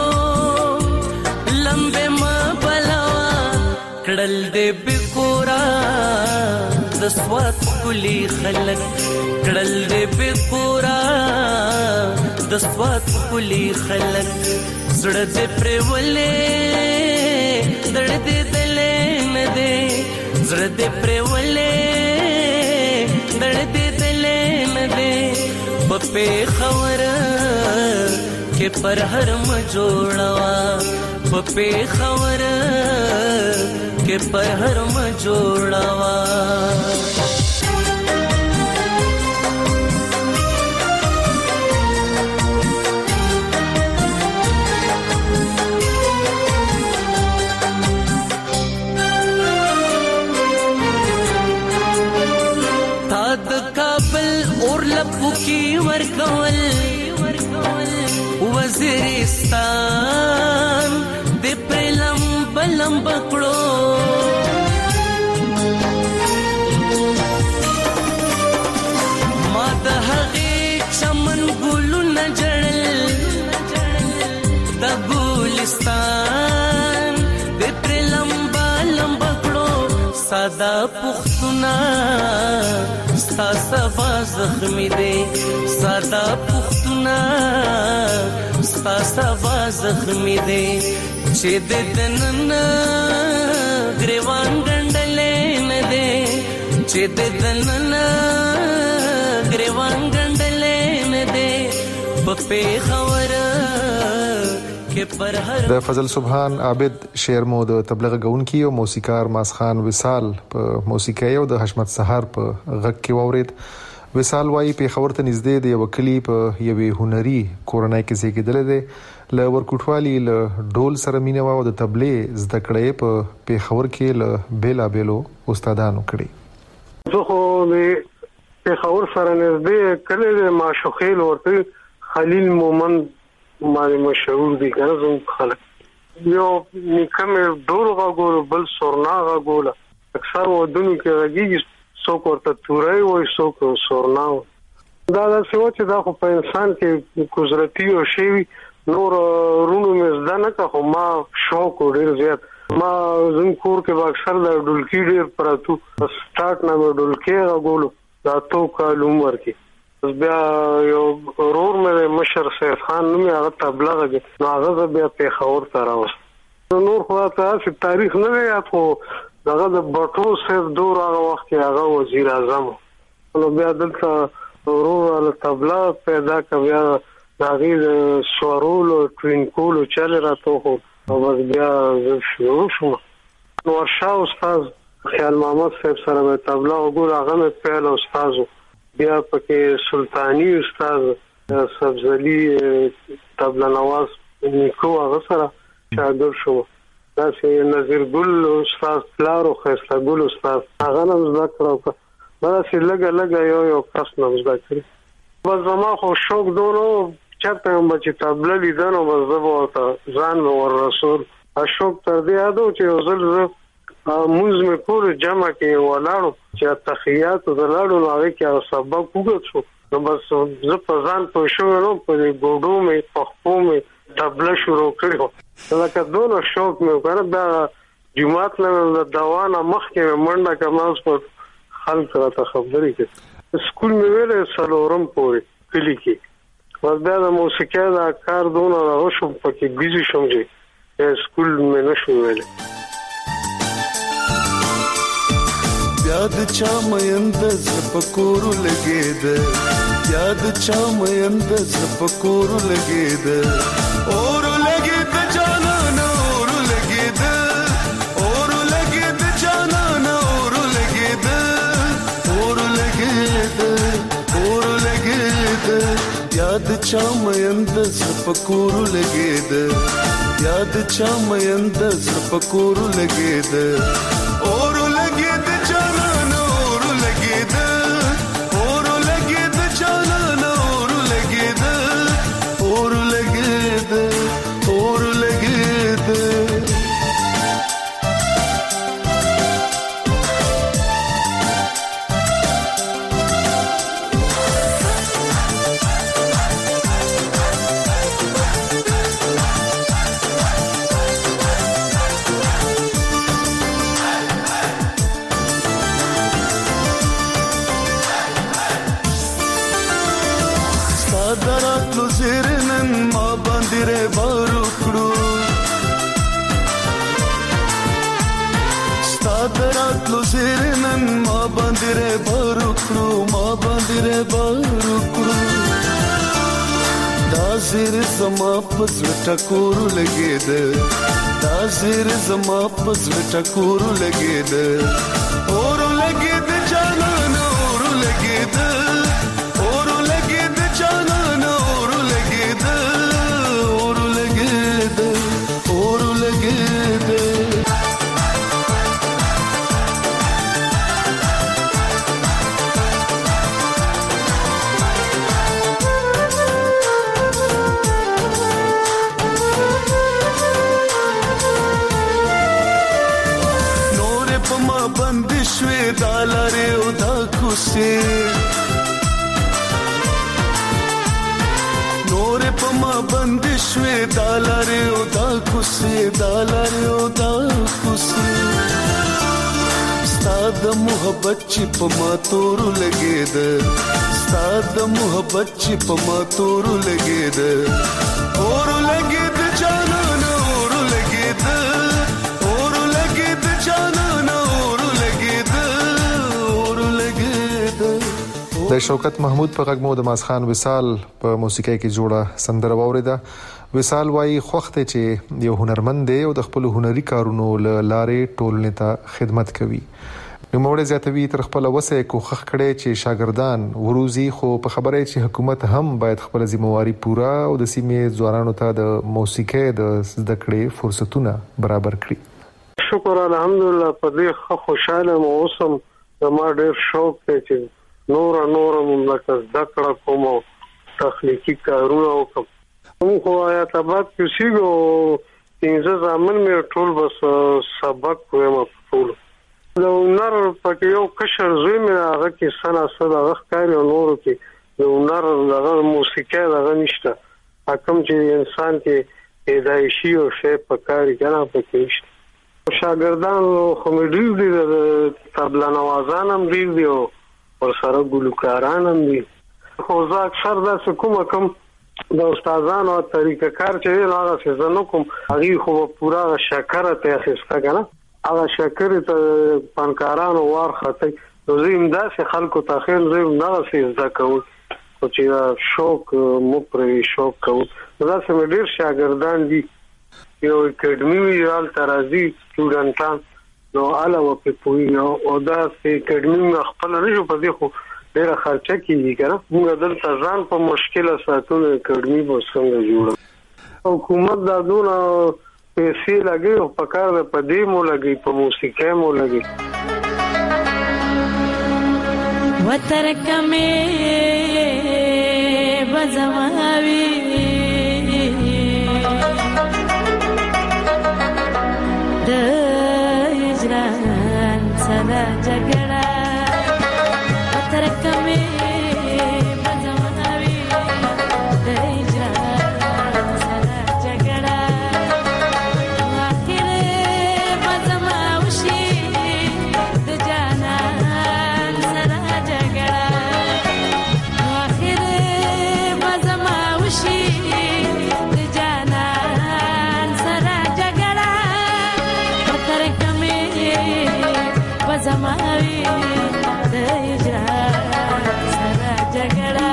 لمبه ما بلوا کړل دې بکورا د سوات کلی خلک کړل دې بکورا د سوات کلی خلک زړه دې پرولې دړ دې دلې نه دې زړه دې پرولې دړ دې دلې نه دې په خبره کې پر هر مجوړوا په خبر کې پر هر مجوړوا کی ورکول وزیرستان د پرلم بلم بکړو ما د هغې چمن ګلو نه جړل د ګلستان د پرلم بلم بکړو ساده پښتونه ستا سبا زخمی دے سادا پختنا ستا سبا زخمی دے چه دے دنن گریوان گنڈلے ندے چه دے دنن گریوان گنڈلے ندے پپے خور د فضل سبحان عابد شعر مو د تبلیغ غونکی او موسیقار ماسخان وصال په موسیقي او د حشمت سحر په غږ کې وورید. وصال وايي په خبرته نږدې د یو کلی په یوې هنري کورنۍ کې زیږیدل دي ل ورکوټوالي ل ډول سره مینه او د تبلیغ زده کړې په پیښور کې ل بیلا بیلو استادانو کړي. زه خو په خبر سره نږدې کلی د معشوقیل ورته خلیل مومن مالی مشهور دی کنه زم خلک یو نکم ډول غوړ بل سورنا غوړ اکثر ودونو کې راګي څوک ورته تورای وای څوک سورنا دا د سوچ دا خو په انسان کې قدرتي او شی نور رونو مزدا نه کا خو ما شوق ډیر زیات ما زم کور کې اکثر د ډولکی ډیر پراتو سٹارټ نه ډولکی غوړ دا تو کال عمر کې بیا یو رور مې مشر سید خان نومي هغه تبلیغ غي نو هغه بیا په خور ته راوست نور خو تاسو تاریخ نه یاد خو هغه د بټو سید دور هغه وخت هغه وزیر اعظم نو بیا دلته رور له تبلیغ پیدا کبیا داغي سوارول ټوینکول چل راته خو او بیا شروع شو نو ورشا استاد خیال محمد صاحب سره تبلیغ وګور هغه مې پیل استادو بیا پکې سلطانی استاد سبزلی طبله نواز نیکو هغه سره شاګرد شو دا چې نظیر ګل استاد پلارو خسته ګل استاد هغه نن زده کړو دا چې لګا لګا یو یو کس نن زده کړی بس زما خو شوق دونو چرته هم چې طبله لیدنه بس زه ورته ځان ور رسول اشوق تر دې اډو چې وزل موږ مې کور جمع کې ولاړو چې تخیات زلاړو لاوي کې سبب وګت شو نو بس زه په ځان په شو نو په ګوډو مې په خپو مې تبله شروع کړو لکه دونو شوق مې کړ دا جمعات له دوانه مخ کې منډه کماس په خلک راته خبرې کې سکول مې ویلې سلورم پورې کلی کې ور بیا د موسیقي دا کار دونه راوښم پکې بيزي شوم چې سکول مې نشو ویلې یاد چا مېند زپکور لګید یاد چا مېند زپکور لګید اور لګید جانان اور لګید اور لګید جانان اور لګید اور لګید اور لګید یاد چا مېند زپکور لګید یاد چا مېند زپکور لګید اور لګید جانان اور لګید اور لګید جانان اور لګید اور لګید اور لګید زیرنن ما باندې ر بارو کړو ما باندې ر بارو کړو دا زیر زما پزړه ټکور لګید دا زیر زما پزړه ټکور لګید اور لګید جانان اور لګید اور لګید جانان اور لګید اور لګید اور لګید بندشوي دالاره او دا کوسه نور پما بندشوي دالاره او دا کوسه دالاره او دا کوسه ستاد محبت چې پما تور لګید ستاد محبت چې پما تور لګید اور لګید جانان اور لګید اور لګید جانان د شوکت محمود په غږ مو د ماسخان وصال په موسیقۍ کې جوړه سندره واوریده. وصال وايي خوخته چې یو هنرمند دی او د خپل هنري کارونو لارې ټولنې ته خدمت کوي. نو موږ زیاتوي تر خپل وسه کوخخ کړي چې شاګردان وروزي خو په خبره چې حکومت هم باید خپل ذمہواری پوره او د سیمې ځوانانو ته د موسیقۍ د زده کړې فرصتونه برابر کړي. شکر الحمدلله په دې خوشاله موسم زما ډېر شوق دی چې نور نور مملکت ذکر کوم تخلیقي کارونه وکم. خو آیات آباد کې سیګو پنځه ځامن مې ټول بس سبق وایم ټول نو نر پکې یو کشر زوی مې هغه کې سنا صد هغه کاری نور کې نو نر هغه موسیقي هغه نشته حکم چې انسان کې پیدایشي او شی پکاري کنه پکې نشته. شاګردان خو مې ډېر دي طبله نوازان هم ډېر دي او سره ګلوکاران هم دي خو زه اکثر داسې کوم کوم د استادانو طریقه کار چې هغه څه زنه کوم هغه خو پورا شکر ته اخیسته کنه هغه شکر ته فنکارانو ورخته نو زم داسې خلکو ته خیر زم نه څه زده کوم او چې شوق مو پرې شوق کوم دا سم ډیر شاګردان دي یو اکیډمي ویال ترازی سټوډنټان نو علاوه په پوی او دا اکیډمي خپل نه په دې خو ډیره خرچه کیږي کنه موږ دلته ځان په مشکله ساتلو اکیډمي به څنګه جوړو حکومت دا دونه پیسې لګي او په کار په دې مو لګي په موسیقۍ مو لګي وترکمه بزماوي د هجران سره جګړه وترکمه بزماوي د هجران سره جګړه واخر بزماوشي د جانان سره جګړه واخر بزماوشي د جانان سره جګړه وترکمه بزماوي د هجران سره جګړه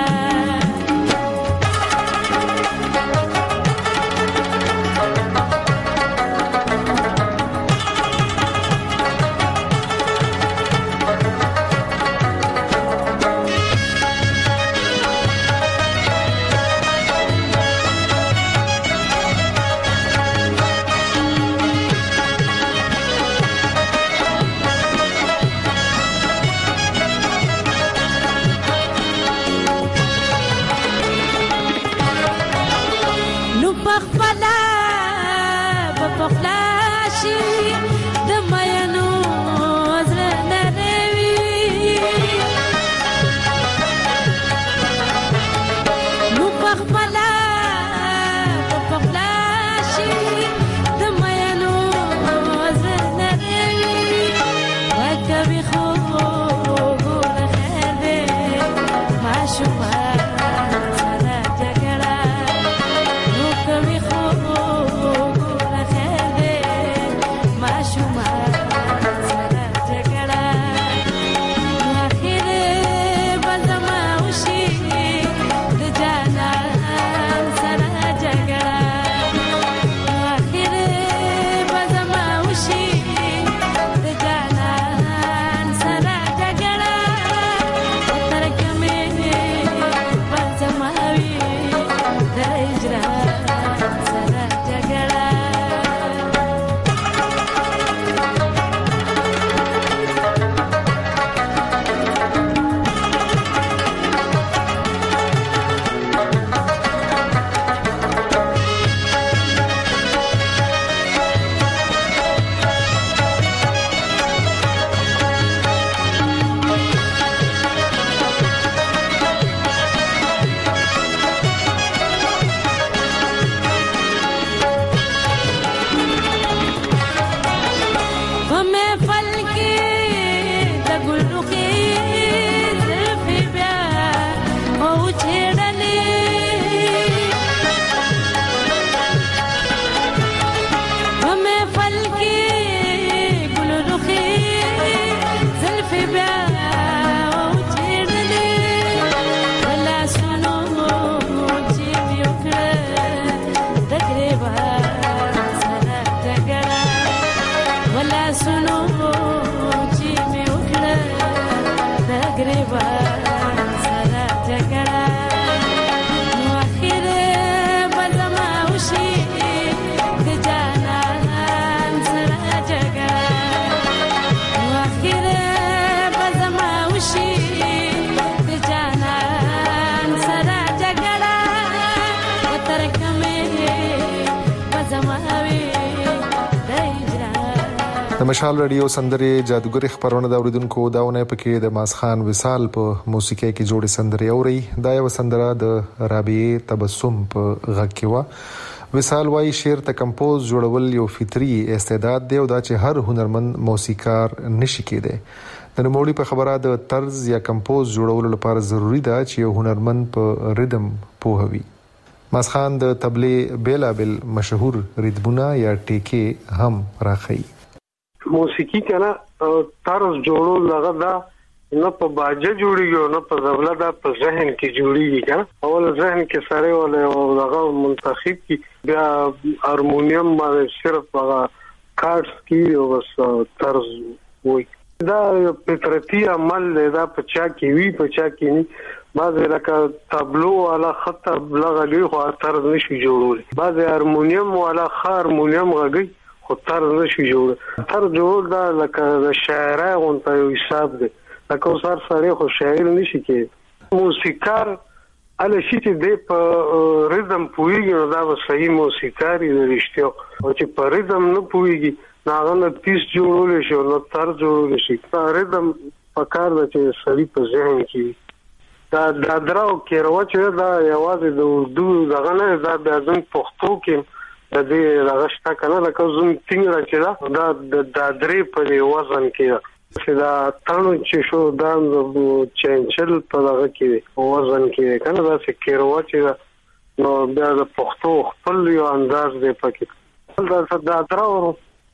د مشال رادیو سندري جادوګر خبرونه د اوریدونکو داونه پکې د ماسخان وصال په موسیقي کې جوړې سندري اوري. دا یو سندره د رابعه تبسم په غږ کې و. وصال وايي شعر ته کمپوز جوړول یو فطري استعداد دی او دا چې هر هنرمند موسیقار نشي کېدی. د نوموړي په خبره د طرز یا کمپوز جوړولو لپاره ضروری ده چې یو هنرمند په ریدم پوهوي. ماسخان د تبلې بیلابل مشهور ریتمونه یا ټیکې هم راخی. موسیقي کنه طرز جوړول لغه دا نه په باجه جوړیږي نه په زبله دا په ذهن کې جوړیږي کنه. اول ذهن کې سره ولا او دغه منتخب کی بیا هارمونیم باندې صرف هغه کارډز کی او بس طرز وای. دا فطرتي عمل دا په چا کې وی په چا کې نه. بعض لکه تابلو والا خط لغوي خو طرز نشي جوړول. بعض هارمونیم والا هارمونیم غږی خو طرز نشي جوړول. طرز جوړول دا لکه شاعرای غونته یو حساب دی. لکه اوسار سره خو شاعر نشي کې. موسیقار اله شي چې د په ریدم پویږي دا به صحیح موسیقاری دی رښتیا. او چې په ریدم نه پویږي ناغه نه پیس جوړول شي او نه تر جوړول شي. ریدم پکار د چې سړی په ذهن کې دا د دراو کېروا چې دا یوازې د اردو دغه نه دا د ځن پښتو کې د دې راغشتا کنه لکه زوم څنګه راځي دا د درې په وزن کې چې دا تانو چې شو دا چنچل په دغه کې وزن کې کنه دا چې کېروا چې نو بیا د پښتو خپل یو انداز دی پکې دا د دراو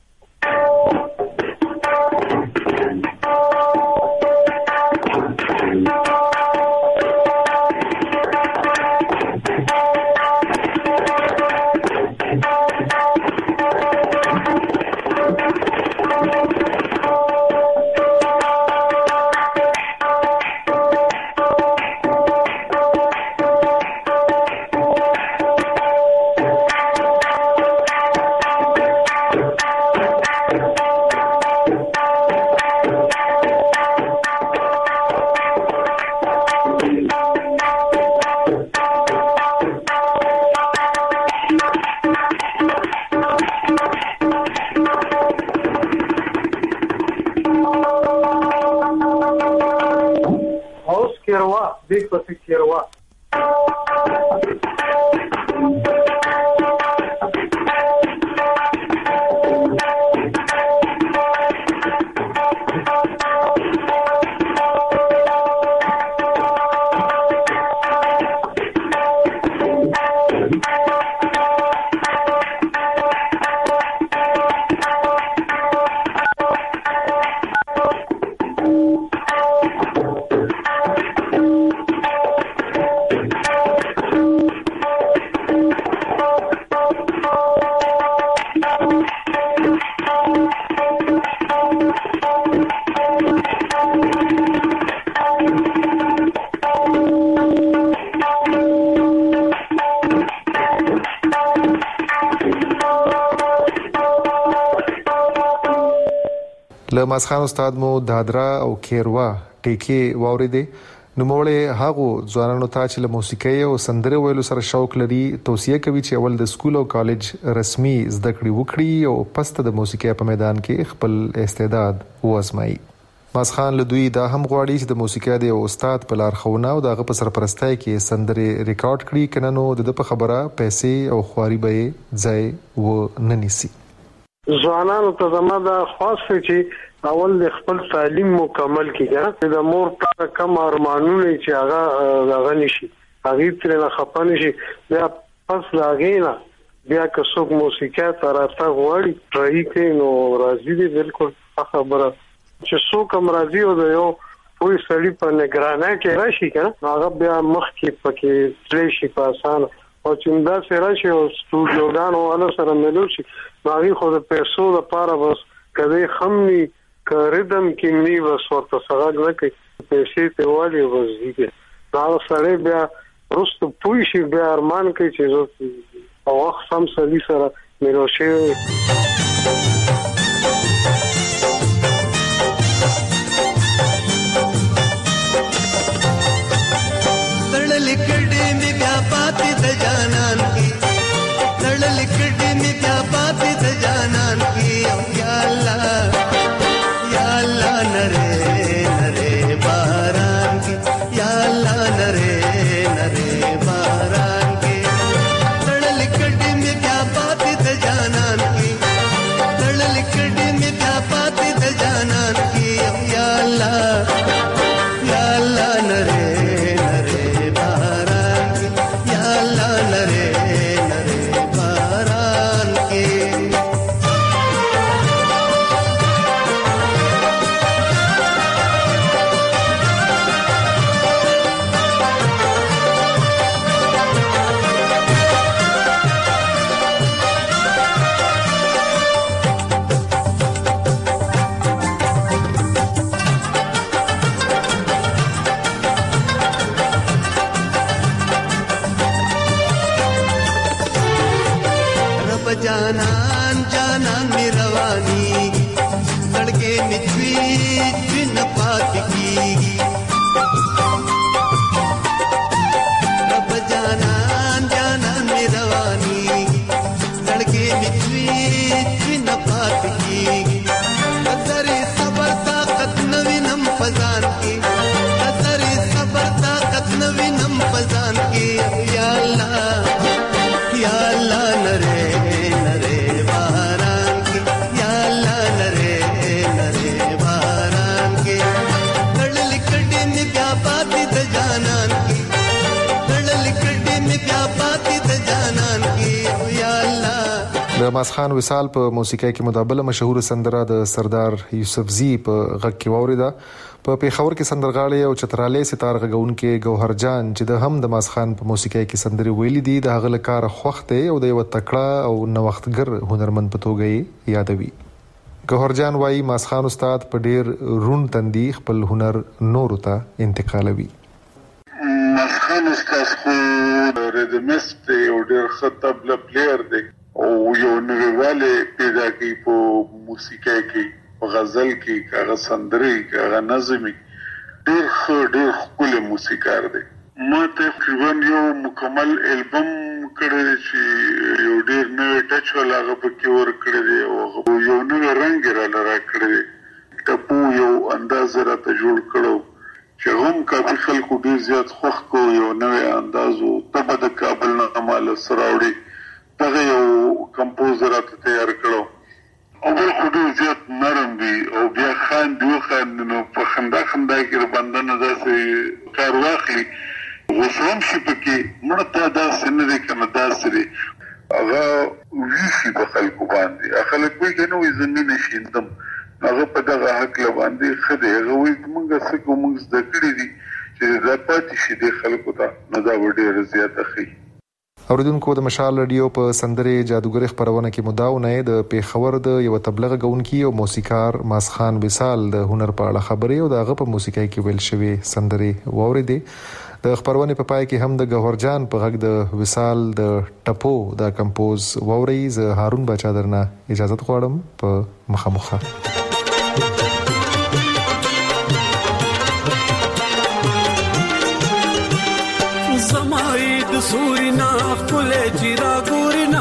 لماسخان استاد مو دادرا او کیروا ټیکې واوریدې. نو موړې هغه ځوانانو ته چې له موسیقي او سندره ویلو سره شوق لري توصیه کوي چې اول د سکول او کالج رسمي زده کړې وکړي او پسته د موسیقي په میدان کې خپل استعداد وازمایي. ماسخان له دوی دا هم غواړي چې د موسیقي د استاد په لارښوونه او دغه په سرپرستۍ کې سندره ریکارډ کړي کنه نو د په خبره پیسې او خواري به ځای و نه نیسي. ځوانانو ته زما دا خاص چې اول د خپل تعلیم مکمل کیږي د مور په کم ارمانونه چې هغه هغه نشي هغه تر نه خپانه شي بیا پس لاګینا بیا که څوک موسیقي تراته غواړي ټرای کوي نو راځي دي بالکل خبره چې څوک هم راځي او یو وې سړی په نگرانه کې راشي کنه هغه بیا مخ کې پکې تلې شي په اسانه او چې دا سره شي او سټوډیوګانو ولا سره ملو شي باغی خو د پیسو لپاره بس کله خمني کردم کې نی بس ورته سره نه کوي پیسې ته والی وځي دا سره بیا رستو پوي شي بیا ارمان کوي چې زه او وخت سم سړي سره ملو شي. लिकड़ी में क्या बात है जानन की लड़ लिकड़ी में क्या बात है जानन की या अल्लाह جانان جانان می رواني سړکې نچوي نه پات کیږي رب جانان جانان می رواني سړکې نچوي نه پات کیږي نظر صبر طاقت نوینم فزان کی نظر صبر طاقت نوینم فزان کی یا اللہ یا اللہ نرے نرے باران کی یا اللہ نرے نرے باران کی تڑل کٹی میں بیا پاتی د جانان کی تڑل کٹی میں بیا پاتی د جانان کی یا اللہ د ماسخان وصال په موسیقۍ کې مدابله مشهور سندره د سردار یوسفزی په غږ کې واوریده په پیښور کې سندرغاړي او چترالي ستار غږونکو گوهر جان چې د هم د ماسخان په موسیقۍ کې سندري ویلي دي د هغه لکار خوخته او د یو تکړه او نوښتګر هنرمند په توګه یادوي گوهر جان وايي ماسخان استاد په ډیر رون تندي خپل هنر نور ته انتقالوي ماسخان استاد خو ریدمست او ډیر خطب ل پلیئر دی او یو نوواله پیدا کی په موسیقۍ کې په غزل کې کاغه سندري کاغه نظمي ډېر ښه ډېر ښکلی موسیقار دی ما تقریبا یو مکمل البم کړی چې یو ډېر نوی ټچ ولا هغه پکې ورکړی دی او یو نوی رنګ را لرا کړی دی ټپو یو انداز راته جوړ کړو چې هم کافي خلکو ډېر زیات خوښ کو یو نوی انداز او تبه د کابل نه مال سراوړي دغه یو کمپوزر راته تیار کړو او بل خو ډېر زیات نرم دی او بیا خاندي وخاندي نو په خندا خندا کې بندنه داسې کار واخلي غوسه هم شي پکې مړه ته داسې نه دی که نه داسې دی هغه ویښي په خلکو باندې خلک وایي که نه وایي زه مینه شیندم هغه په دغه هکله باندې ښه دی هغه وایي موږ څه کوو موږ زده کړي دي چې دا پاتې شي دې خلکو ته نو دا به ډېره زیاته ښي اوریدونکو د مشال رادیو په سندرې جادوګر خبرونه کې مداونه د پیښور د یو تبلیغ غونکي او موسیقار ماسخان وصال د هنر په اړه خبرې او دغه په موسیقۍ کې ویل شوی سندرې واوریدې د خبرونه په پای کې هم د گوهر جان په غږ د وصال د ټپو د کمپوز ووري ز هارون بچا درنه اجازه غواړم په مخامخه سورینا خپل چیرا ګورینا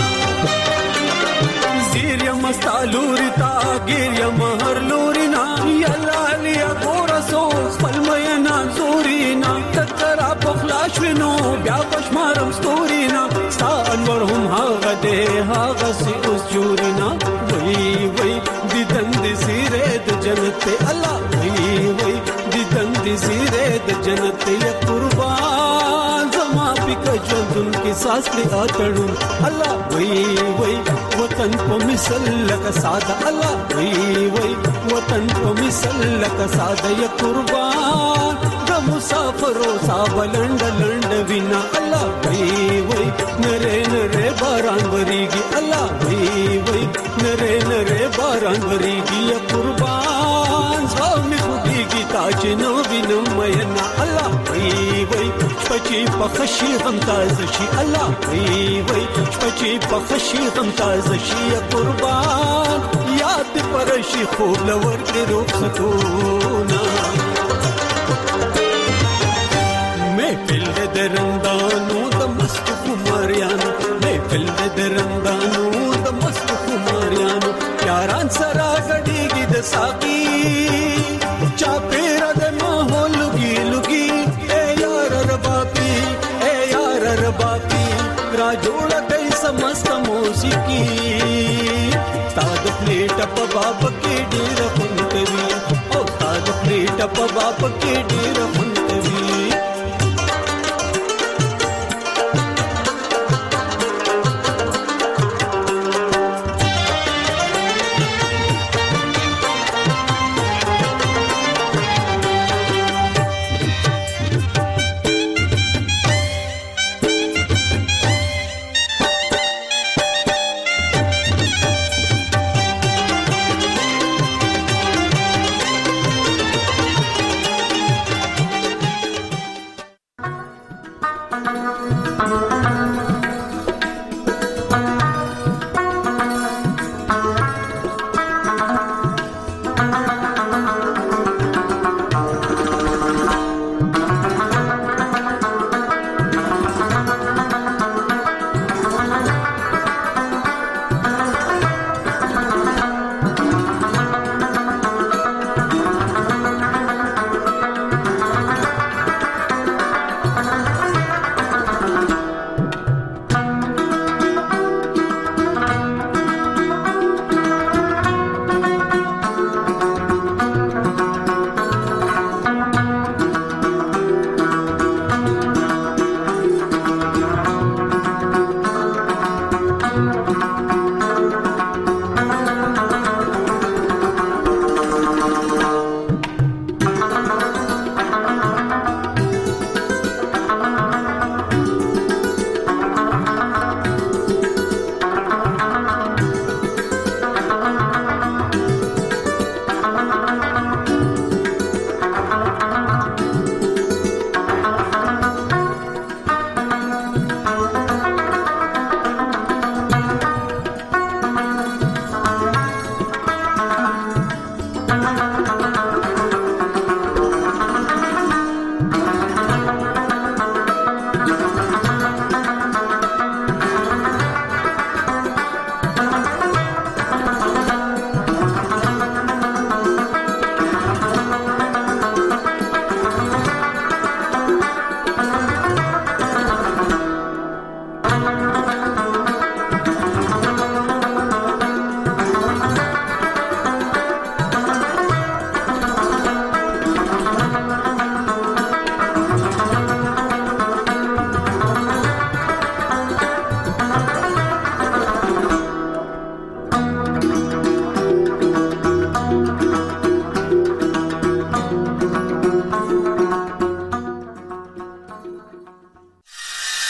زیریا مستالورتا ګیریا مہر لورینا یلا لیا ګورسو خپل مینا زورینا تکرا پخلاش وینو بیا پشمارم ستورینا ستا انور هم هاغه ده هاغه سی اوس جورینا وای وای دیدن دې سیره د جنت الله وای وای دیدن دې سیره د جنت یا قربان کجوندن کی ساس لی آتڑون اللہ وی وی وطن پا مثل لکا سادہ اللہ وی وی وطن پا مثل لکا سادہ یا قربان دا مسافرو سابا لنڈ لنڈ وینا اللہ وی وی نرے نرے باران وریگی اللہ وی وی نرے نرے باران وریگی یا قربان سوامی خودی کی تاج نو بینم مینا اللہ وی وی پچی پخشی غم تازه شي الله وی وی پچی پخشی غم تازه شي قربان یاد پرشي خوب لور دې رخصتونا مې پل درندانو د مست خماریانو مې پل درندانو د مست خماریانو یاران سره غړيږي د ساقي چا پیر د ماحول لګي لګي باپی را جوړ کای سمست موسیقي تاد پلیټ په باب کې ډیر خوند کوي او تاد پلیټ په باب کې ډیر